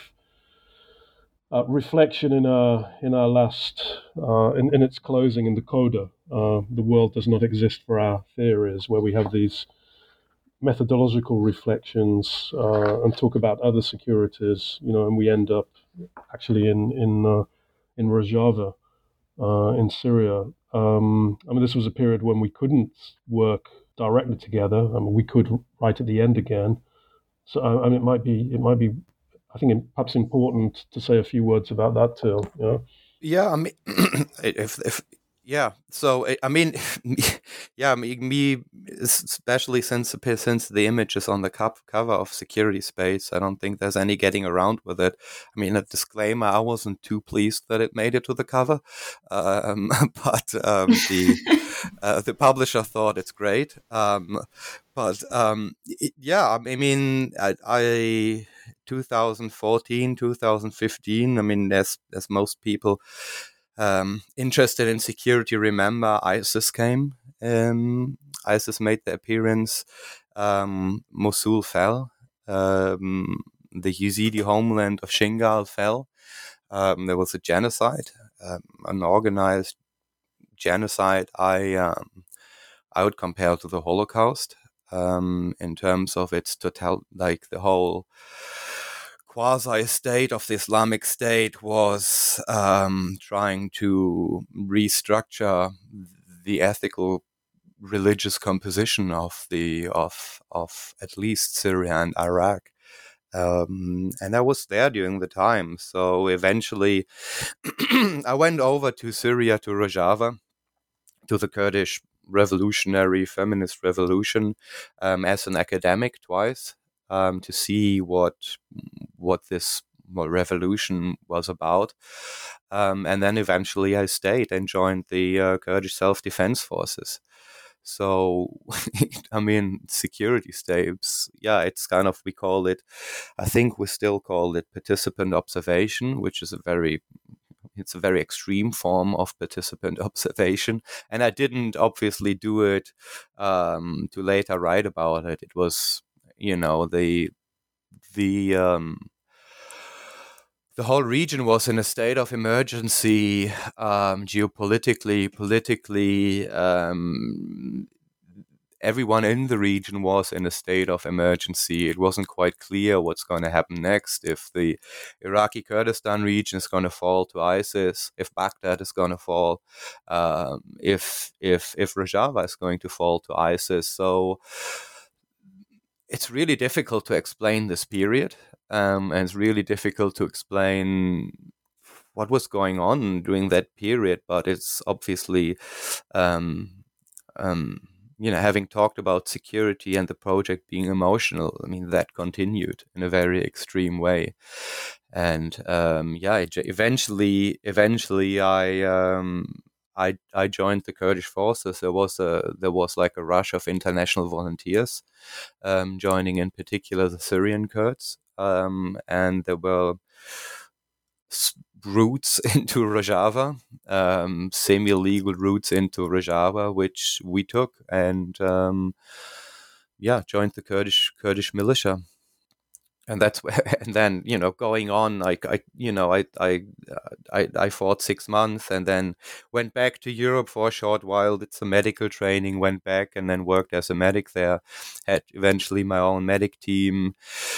uh, reflection in our in our last uh, in, in its closing in the coda. Uh, the world does not exist for our theories, where we have these methodological reflections uh, and talk about other securities, you know, and we end up actually in in uh, in Rojava uh, in Syria. Um, I mean, this was a period when we couldn't work directly together. I mean, we could right at the end again. So I mean, it might be, it might be, I think, it, perhaps important to say a few words about that too. Yeah. Yeah, I mean, if if yeah, so I mean, yeah, me, me especially since since the image is on the cover of Security Space, I don't think there's any getting around with it. I mean, a disclaimer: I wasn't too pleased that it made it to the cover, um, but um, the uh, the publisher thought it's great. Um, but um, it, yeah, I mean, I. I twenty fourteen, twenty fifteen. I mean, as as most people um, interested in security remember, ISIS came. Um, ISIS made their appearance. Um, Mosul fell. Um, the Yazidi homeland of Shingal fell. Um, there was a genocide, um, an organized genocide. I um, I would compare to the Holocaust. um, in terms of its total, like the whole quasi-state of the Islamic State was um, trying to restructure the ethical religious composition of the of of at least Syria and Iraq. Um, and I was there during the time. So eventually I went over to Syria, to Rojava, to the Kurdish revolutionary feminist revolution, um, as an academic twice, um, to see what what this what revolution was about. Um, and then eventually I stayed and joined the uh, Kurdish Self-Defense Forces. So, I mean, security states, yeah, it's kind of, we call it, I think we still call it participant observation, which is a very, it's a very extreme form of participant observation. And I didn't obviously do it um, to later write about it. It was, you know, the, the, um, the whole region was in a state of emergency, um, geopolitically, politically. Um, everyone in the region was in a state of emergency. It wasn't quite clear what's going to happen next, if the Iraqi Kurdistan region is going to fall to ISIS, if Baghdad is going to fall, um, if if if Rojava is going to fall to ISIS. So it's really difficult to explain this period. Um, and it's really difficult to explain what was going on during that period, but it's obviously, um, um, you know, having talked about security and the project being emotional, I mean, that continued in a very extreme way. And um, yeah, eventually, eventually, I. Um, I I joined the Kurdish forces. There was a there was like a rush of international volunteers um, joining, in particular the Syrian Kurds, um, and there were routes into Rojava, um, semi-legal routes into Rojava, which we took, and um, yeah, joined the Kurdish Kurdish militia. And that's where, and then, you know, going on, like I, you know, I, I, I, I fought six months and then went back to Europe for a short while, did some medical training, went back and then worked as a medic there, had eventually my own medic team.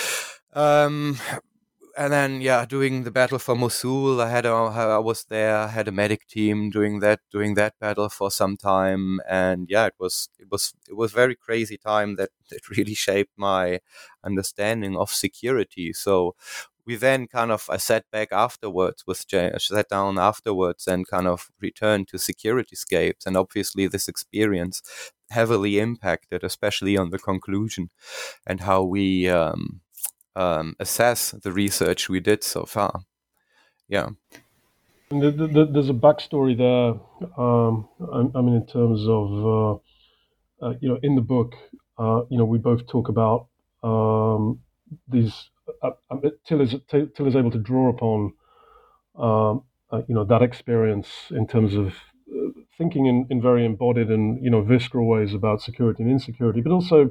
Um, and then, yeah, doing the battle for Mosul, I had a, I was there, had a medic team doing that, doing that battle for some time. And yeah, it was, it was, it was very crazy time that, that really shaped my understanding of security. So we then kind of, I sat back afterwards with Jay, I sat down afterwards and kind of returned to Securityscapes. And obviously this experience heavily impacted, especially on the conclusion and how we, um, Um, assess the research we did so far. Yeah. And the, the, there's a backstory there. Um, I, I mean, in terms of, uh, uh, you know, in the book, uh, you know, we both talk about um, these. Uh, uh, Till is Till is able to draw upon, um, uh, you know, that experience in terms of uh, thinking in, in very embodied and, you know, visceral ways about security and insecurity, but also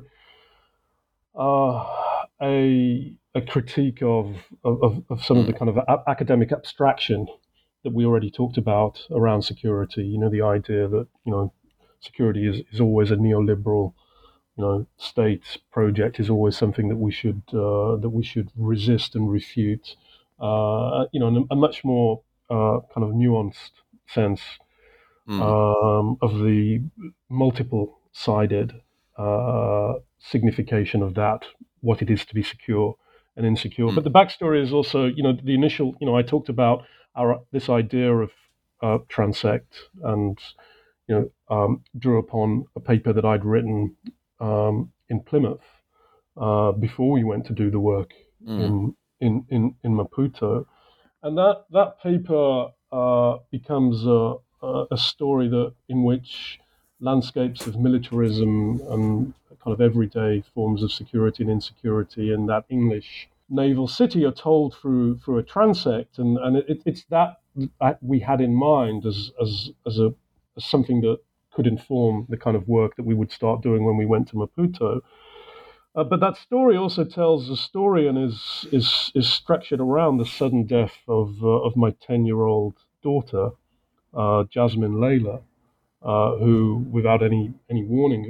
uh, a a critique of, of, of some of the kind of a- academic abstraction that we already talked about around security. You know, the idea that, you know, security is, is always a neoliberal, you know, state project, is always something that we should uh, that we should resist and refute. Uh, you know, in a, a much more uh, kind of nuanced sense mm. um, of the multiple-sided uh, signification of that, what it is to be secure and insecure. Mm. But the backstory is also, you know, the initial, you know, I talked about our this idea of uh, transect, and, you know, um, drew upon a paper that I'd written um, in Plymouth uh, before we went to do the work mm. in, in in in Maputo, and that that paper uh, becomes a, a story that in which landscapes of militarism and kind of everyday forms of security and insecurity in that English naval city are told through through a transect, and and it, it's that that we had in mind as as as a as something that could inform the kind of work that we would start doing when we went to Maputo. Uh, but that story also tells a story and is is is structured around the sudden death of uh, of my ten-year-old daughter, uh, Jasmine Layla, uh, who, without any any warning, you know,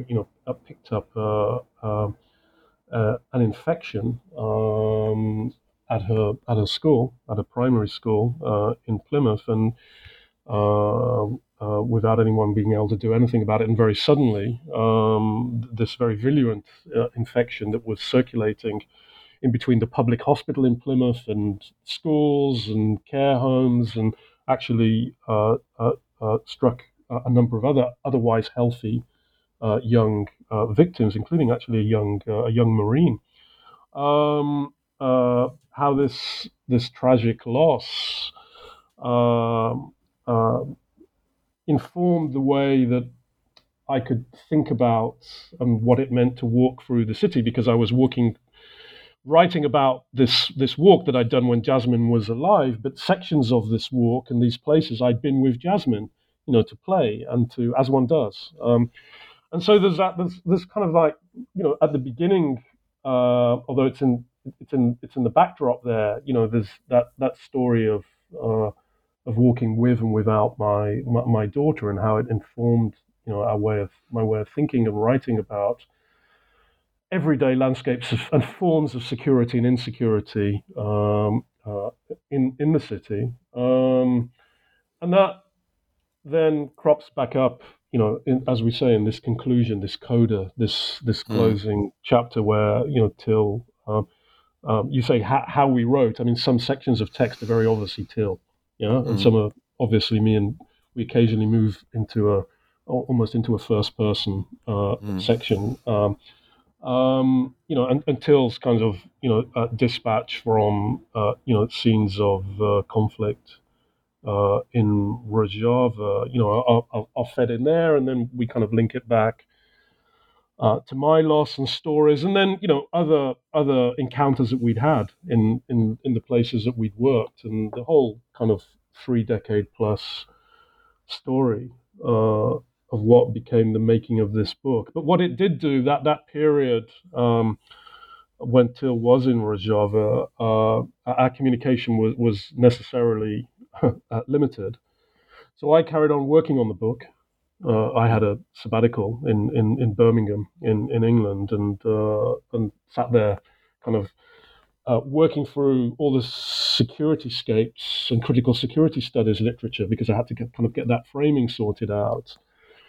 uh, picked up uh, uh, uh, an infection um, at her at her school, at a primary school uh, in Plymouth, and uh, uh, without anyone being able to do anything about it, and very suddenly, um, this very virulent uh, infection that was circulating in between the public hospital in Plymouth and schools and care homes, and actually uh, uh, uh, struck a number of other otherwise healthy uh, young uh, victims, including actually a young uh, a young Marine. Um, uh, how this this tragic loss um, uh, informed the way that I could think about and what it meant to walk through the city, because I was walking. Writing about this this walk that I'd done when Jasmine was alive, but sections of this walk and these places I'd been with Jasmine, you know, to play and to, as one does. Um, and so there's that. There's, there's kind of like, you know, at the beginning, uh, although it's in it's in it's in the backdrop there, you know, there's that that story of uh, of walking with and without my, my my daughter, and how it informed, you know, our way of my way of thinking and writing about everyday landscapes of, and forms of security and insecurity um, uh, in in the city, um, and that then crops back up, you know, in, as we say in this conclusion, this coda, this this closing mm. chapter where, you know, Till, um, um, you say ha- how we wrote. I mean, some sections of text are very obviously Till, yeah, mm. and some are obviously me, and we occasionally move into a almost into a first person uh, mm. section. Um, Um, you know, and, and Till's kind of, you know, uh, dispatch from, uh, you know, scenes of uh, conflict uh, in Rojava, you know, are, are, are fed in there, and then we kind of link it back uh, to my loss and stories, and then, you know, other other encounters that we'd had in, in, in the places that we'd worked, and the whole kind of three decade plus story Uh, of what became the making of this book. But what it did do, that that period um, when Till was in Rojava, uh, our communication was, was necessarily uh, limited. So I carried on working on the book. Uh, I had a sabbatical in, in, in Birmingham in, in England, and uh, and sat there kind of uh, working through all the security scapes and critical security studies literature, because I had to get, kind of get that framing sorted out.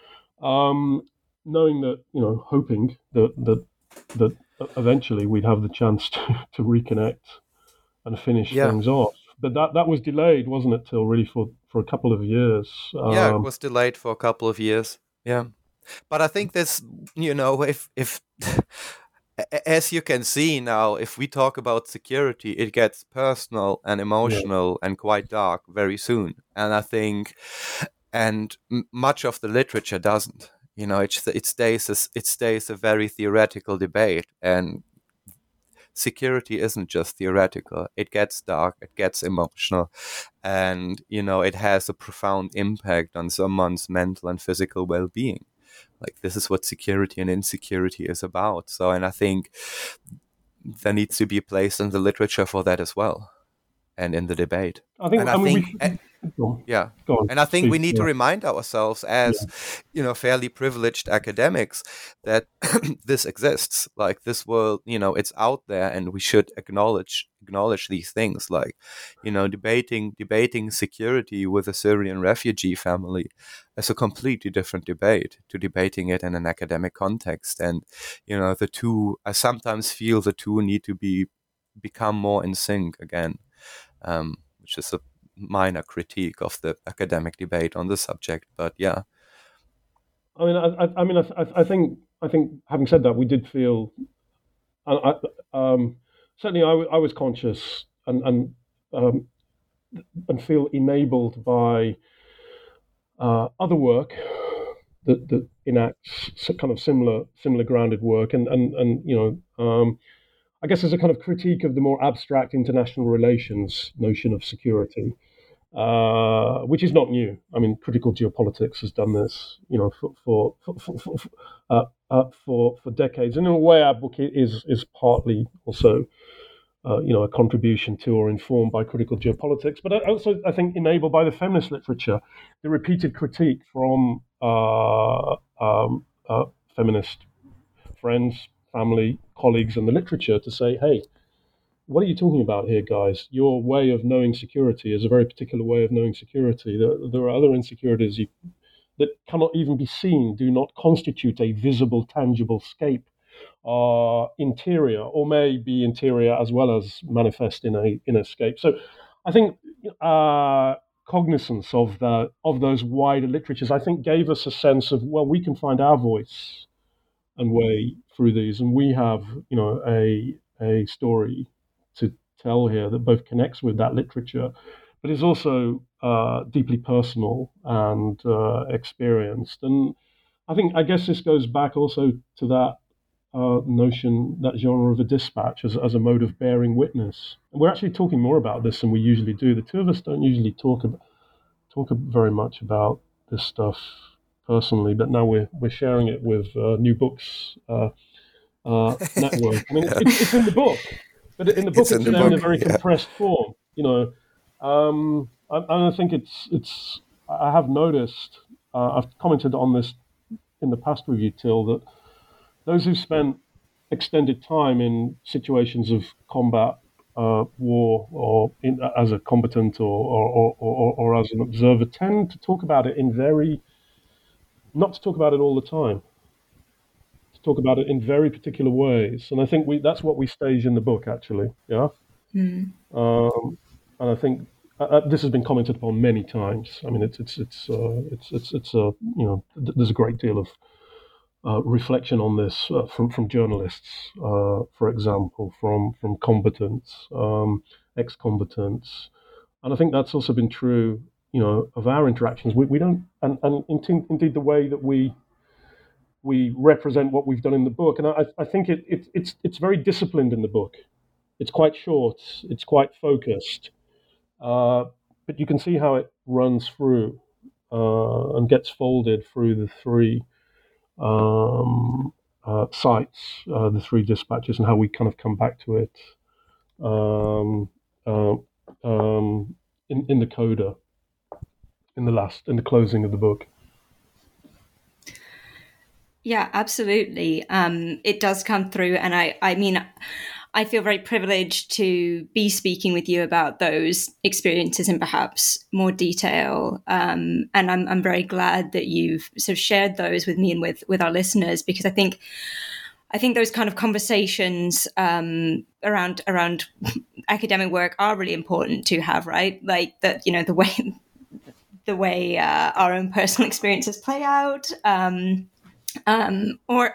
Um, knowing that, you know, hoping that that that eventually we'd have the chance to, to reconnect and finish yeah. things off. But that, that was delayed, wasn't it, Till, really for, for a couple of years? Um, yeah, it was delayed for a couple of years. Yeah. But I think this, you know, if if as you can see now, if we talk about security, it gets personal and emotional yeah. and quite dark very soon. And I think And m- much of the literature doesn't, you know, it it stays a, it stays a very theoretical debate, and security isn't just theoretical. It gets dark, it gets emotional, and, you know, it has a profound impact on someone's mental and physical well-being. Like, this is what security and insecurity is about. So, and I think there needs to be a place in the literature for that as well, and in the debate. I think, and I, I mean, think. we, Uh, Go on. Yeah. Go on. And I think Speak, we need yeah. to remind ourselves as, yeah. you know, fairly privileged academics that this exists. Like, this world, you know, it's out there, and we should acknowledge acknowledge these things. Like, you know, debating debating security with a Syrian refugee family is a completely different debate to debating it in an academic context. And, you know, the two, I sometimes feel the two need to be become more in sync again, um, which is a minor critique of the academic debate on the subject, but yeah. I mean, I, I mean, I, I think, I think, having said that, we did feel, I, I, um, certainly, I, I was conscious and and um, and feel enabled by uh, other work that that enacts kind of similar similar grounded work, and and and you know, um, I guess there's a kind of critique of the more abstract international relations notion of security. Uh, which is not new. I mean, critical geopolitics has done this, you know, for for for for, for, uh, uh, for, for decades. And in a way, our book is is partly also, uh, you know, a contribution to or informed by critical geopolitics, but also, I think, enabled by the feminist literature, the repeated critique from uh, um, uh, feminist friends, family, colleagues, and the literature to say, hey, what are you talking about here, guys? Your way of knowing security is a very particular way of knowing security. There, there are other insecurities you, that cannot even be seen, do not constitute a visible, tangible scape, are interior, or may be interior as well as manifest in a in a scape. So I think uh, cognizance of the of those wider literatures, I think, gave us a sense of, well, we can find our voice and way through these, and we have, you know, a a story to tell here that both connects with that literature, but is also uh, deeply personal and uh, experienced. And I think, I guess this goes back also to that uh, notion, that genre of a dispatch as, as a mode of bearing witness. And we're actually talking more about this than we usually do. The two of us don't usually talk about, talk very much about this stuff personally, but now we're we're sharing it with uh, New Books uh, uh, Network. I mean, yeah. it's, it's in the book. But in the book, it's, it's in, in a very yeah. compressed form, you know. Um, and I think it's it's. I have noticed. Uh, I've commented on this in the past with you, Till, that those who've spent extended time in situations of combat, uh, war, or in, as a combatant or or, or or or as an observer, tend to talk about it in very. Not to talk about it all the time. Talk about it in very particular ways, and I think we that's what we stage in the book, actually. Yeah, mm. um, and I think uh, this has been commented upon many times. I mean, it's it's it's uh, it's it's it's a uh, you know th- there's a great deal of uh, reflection on this uh, from from journalists, uh, for example, from from combatants, um, ex-combatants, and I think that's also been true, you know, of our interactions. We we don't, and and indeed the way that we. we represent what we've done in the book. And I, I think it, it, it's it's very disciplined in the book. It's quite short. It's quite focused. Uh, but you can see how it runs through uh, and gets folded through the three um, uh, sites, uh, the three dispatches, and how we kind of come back to it um, uh, um, in, in the coda, in the last, in the closing of the book. Yeah, absolutely. Um, it does come through. And I, I mean, I feel very privileged to be speaking with you about those experiences in perhaps more detail. Um, and I'm, I'm very glad that you've sort of shared those with me and with, with our listeners, because I think I think those kind of conversations um, around around academic work are really important to have, right? Like that, you know, the way the way uh, our own personal experiences play out. Um, Um, or,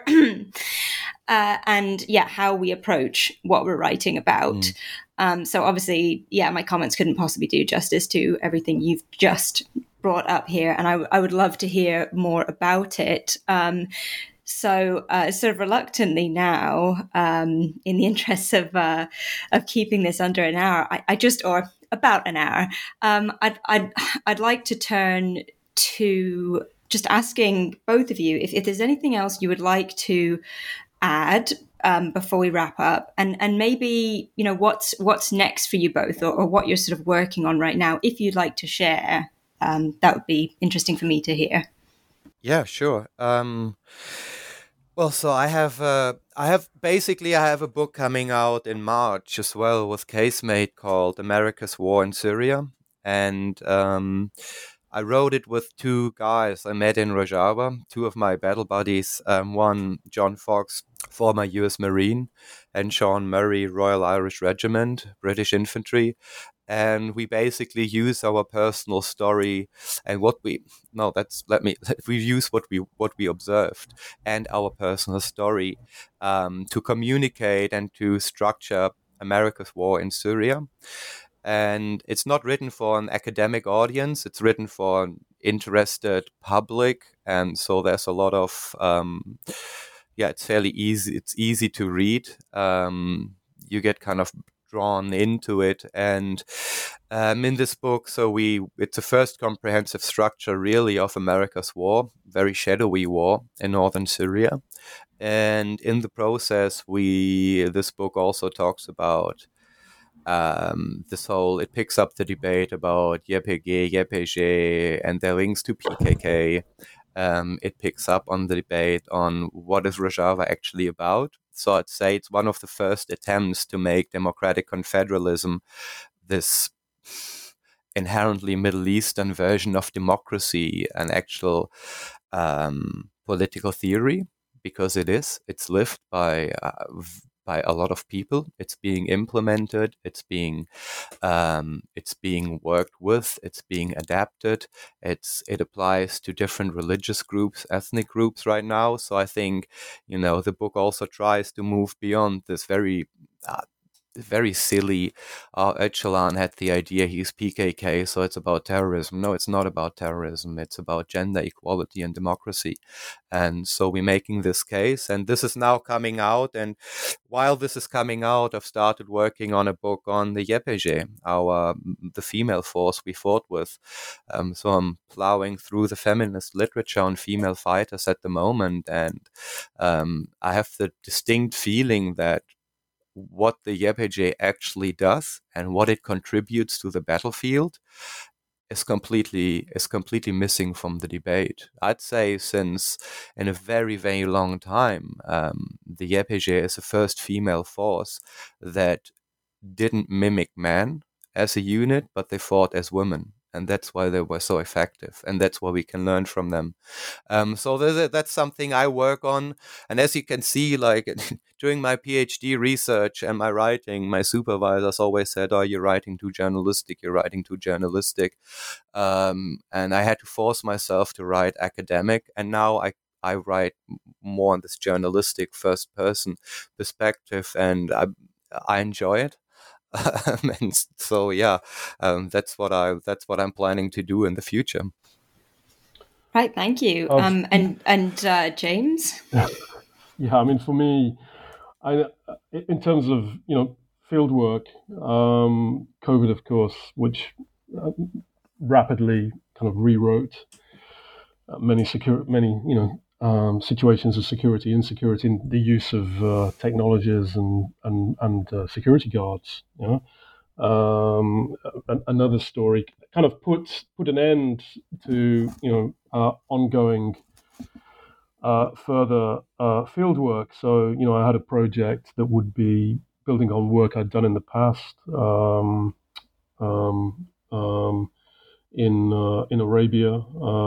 uh, and yeah, how we approach what we're writing about. Mm. Um, so obviously, yeah, my comments couldn't possibly do justice to everything you've just brought up here. And I, w- I would love to hear more about it. Um, so uh, sort of reluctantly now, um, in the interests of, uh, of keeping this under an hour, I, I just, or about an hour, um, I'd, I'd, I'd like to turn to just asking both of you if, if there's anything else you would like to add um, before we wrap up, and and maybe, you know, what's what's next for you both, or, or what you're sort of working on right now, if you'd like to share. Um, that would be interesting for me to hear. Yeah, sure. Um, well, so I have uh, I have basically I have a book coming out in March as well with Casemate called America's War in Syria, and um, I wrote it with two guys I met in Rojava, two of my battle buddies, um, one John Fox, former U S Marine, and Sean Murray, Royal Irish Regiment, British Infantry. And we basically use our personal story and what we, no, that's, let me, we use what we, what we observed and our personal story um, to communicate and to structure America's war in Syria. And it's not written for an academic audience. It's written for an interested public. And so there's a lot of, um, yeah, it's fairly easy. It's easy to read. Um, you get kind of drawn into it. And um, in this book, so we, it's the first comprehensive structure really of America's war, very shadowy war in northern Syria. And in the process, we, this book also talks about Um, this whole, it picks up the debate about Y P G, Y P G, and their links to P K K. Um, it picks up on the debate on what is Rojava actually about. So I'd say it's one of the first attempts to make democratic confederalism this inherently Middle Eastern version of democracy an actual um, political theory, because it is. It's lived by uh, by a lot of people. It's being implemented. It's being um, it's being worked with. It's being adapted. It's it applies to different religious groups, ethnic groups right now. So I think, you know, the book also tries to move beyond this very uh, very silly, uh, Öcalan had the idea he's P K K, so it's about terrorism. No, it's not about terrorism. It's about gender equality and democracy. And so we're making this case, and this is now coming out. And while this is coming out, I've started working on a book on the Y P G, our the female force we fought with. Um, so I'm plowing through the feminist literature on female fighters at the moment, and um, I have the distinct feeling that what the Y P G actually does and what it contributes to the battlefield is completely is completely missing from the debate. I'd say since in a very, very long time, um, the Y P G is the first female force that didn't mimic men as a unit, but they fought as women. And that's why they were so effective. And that's why we can learn from them. Um, so a, that's something I work on. And as you can see, like during my PhD research and my writing, my supervisors always said, oh, you're writing too journalistic, you're writing too journalistic. Um, and I had to force myself to write academic. And now I I write more on this journalistic first person perspective, and I, I enjoy it. Um, and so, yeah, um, that's what I that's what I'm planning to do in the future. Right, thank you. Um, um and and uh, James. Yeah, I mean, for me, I in terms of you know field work, um, COVID, of course, which uh, rapidly kind of rewrote uh, many secure many you know. Um, situations of security, insecurity, and the use of uh, technologies and and and uh, security guards. You know, um, another story kind of put put an end to you know uh, ongoing uh, further uh, field work. So you know, I had a project that would be building on work I'd done in the past. Um, um, um, in uh, in Arabia,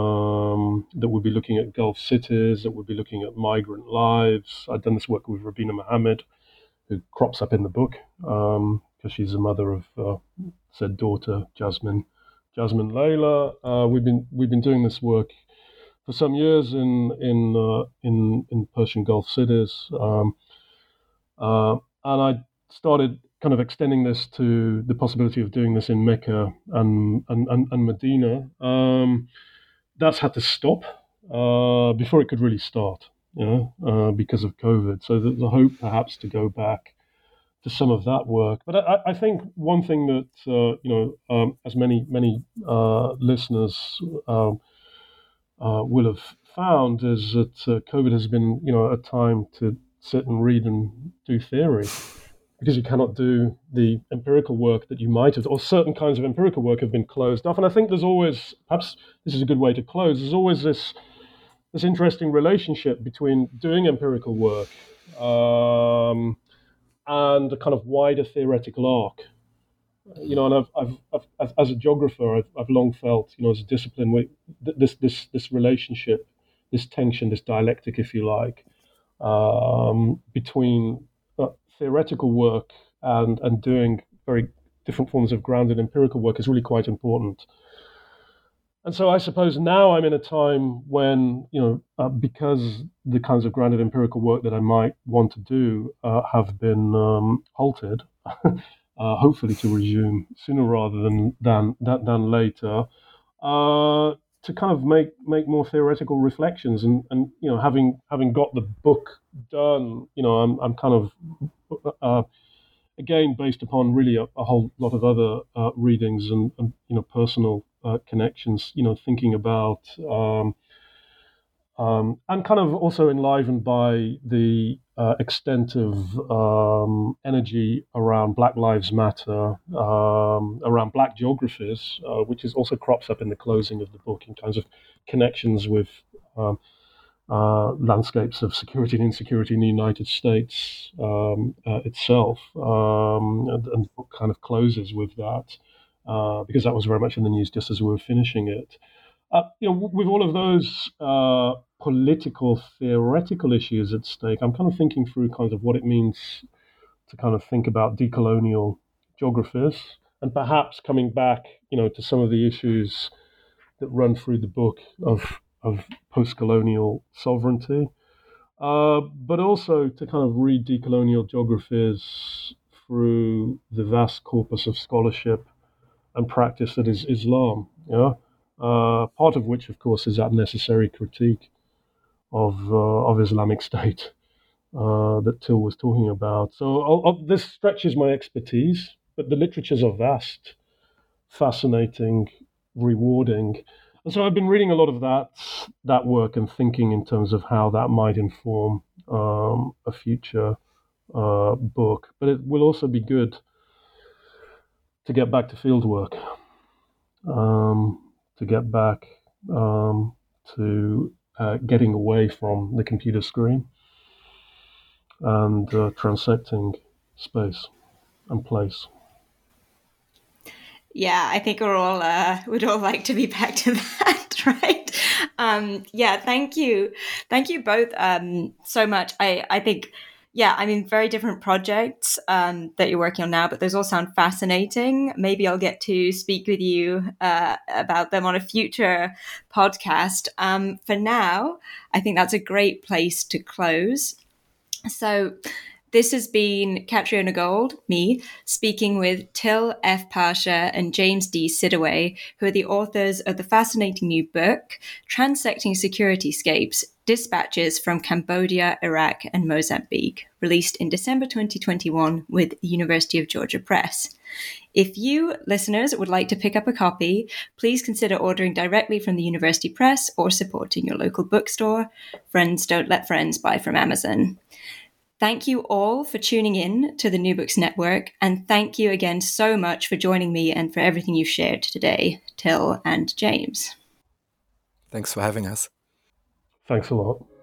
um, that would be looking at Gulf cities, that would be looking at migrant lives. I'd done this work with Rabina Mohammed, who crops up in the book because um, she's the mother of uh, said daughter, Jasmine, Jasmine Layla. Uh, we've been we've been doing this work for some years in in uh, in in Persian Gulf cities, um, uh, and I started kind of extending this to the possibility of doing this in Mecca and and, and, and Medina. Um, that's had to stop uh, before it could really start, you know, uh, because of COVID. So there's a hope perhaps to go back to some of that work. But I, I think one thing that, uh, you know, um, as many, many uh, listeners uh, uh, will have found is that uh, COVID has been, you know, a time to sit and read and do theory, because you cannot do the empirical work that you might have, or certain kinds of empirical work have been closed off. And I think there's always, perhaps this is a good way to close, there's always this this interesting relationship between doing empirical work um, and a kind of wider theoretical arc. You know, and I've, I've, I've, I've as a geographer, I've, I've long felt, you know, as a discipline, we, this, this, this relationship, this tension, this dialectic, if you like, um, between uh, theoretical work and and doing very different forms of grounded empirical work is really quite important. And so I suppose now I'm in a time when, you know, uh, because the kinds of grounded empirical work that I might want to do uh, have been um, halted, uh, hopefully to resume sooner rather than than than, than later, uh, to kind of make make more theoretical reflections. And, and you know, having having got the book done, you know, I'm I'm kind of uh, again based upon really a, a whole lot of other uh, readings and, and you know personal uh, connections. You know, thinking about um, um, and kind of also enlivened by the uh, extent of um, energy around Black Lives Matter, um, around Black geographies, uh, which is also crops up in the closing of the book in terms of connections with um, uh, landscapes of security and insecurity in the United States um, uh, itself. Um, and, and the book kind of closes with that, uh, because that was very much in the news just as we were finishing it. Uh, you know, with all of those uh, political, theoretical issues at stake, I'm kind of thinking through kind of what it means to kind of think about decolonial geographies, and perhaps coming back, you know, to some of the issues that run through the book of of post-colonial sovereignty, uh, but also to kind of read decolonial geographies through the vast corpus of scholarship and practice that is Islam. You know? Uh, part of which, of course, is that necessary critique of uh, of Islamic State uh, that Till was talking about. So I'll, I'll, this stretches my expertise, but the literatures are vast, fascinating, rewarding. And so I've been reading a lot of that that work and thinking in terms of how that might inform um, a future uh, book. But it will also be good to get back to field work, um, to get back um, to uh, getting away from the computer screen and uh, transecting space and place. Yeah, I think we're all uh, would all like to be back to that, right? Um, yeah, thank you, thank you both um, so much. I I think. Yeah, I mean, very different projects um, that you're working on now, but those all sound fascinating. Maybe I'll get to speak with you uh, about them on a future podcast. Um, for now, I think that's a great place to close. So this has been Catriona Gold, me, speaking with Till F. Pasha and James D. Sidaway, who are the authors of the fascinating new book, Transecting Securityscapes, Dispatches from Cambodia, Iraq, and Mozambique, released in December twenty twenty-one with the University of Georgia Press. If you, listeners, would like to pick up a copy, please consider ordering directly from the University Press or supporting your local bookstore. Friends don't let friends buy from Amazon. Thank you all for tuning in to the New Books Network, and thank you again so much for joining me and for everything you've shared today, Till and James. Thanks for having us. Thanks a lot.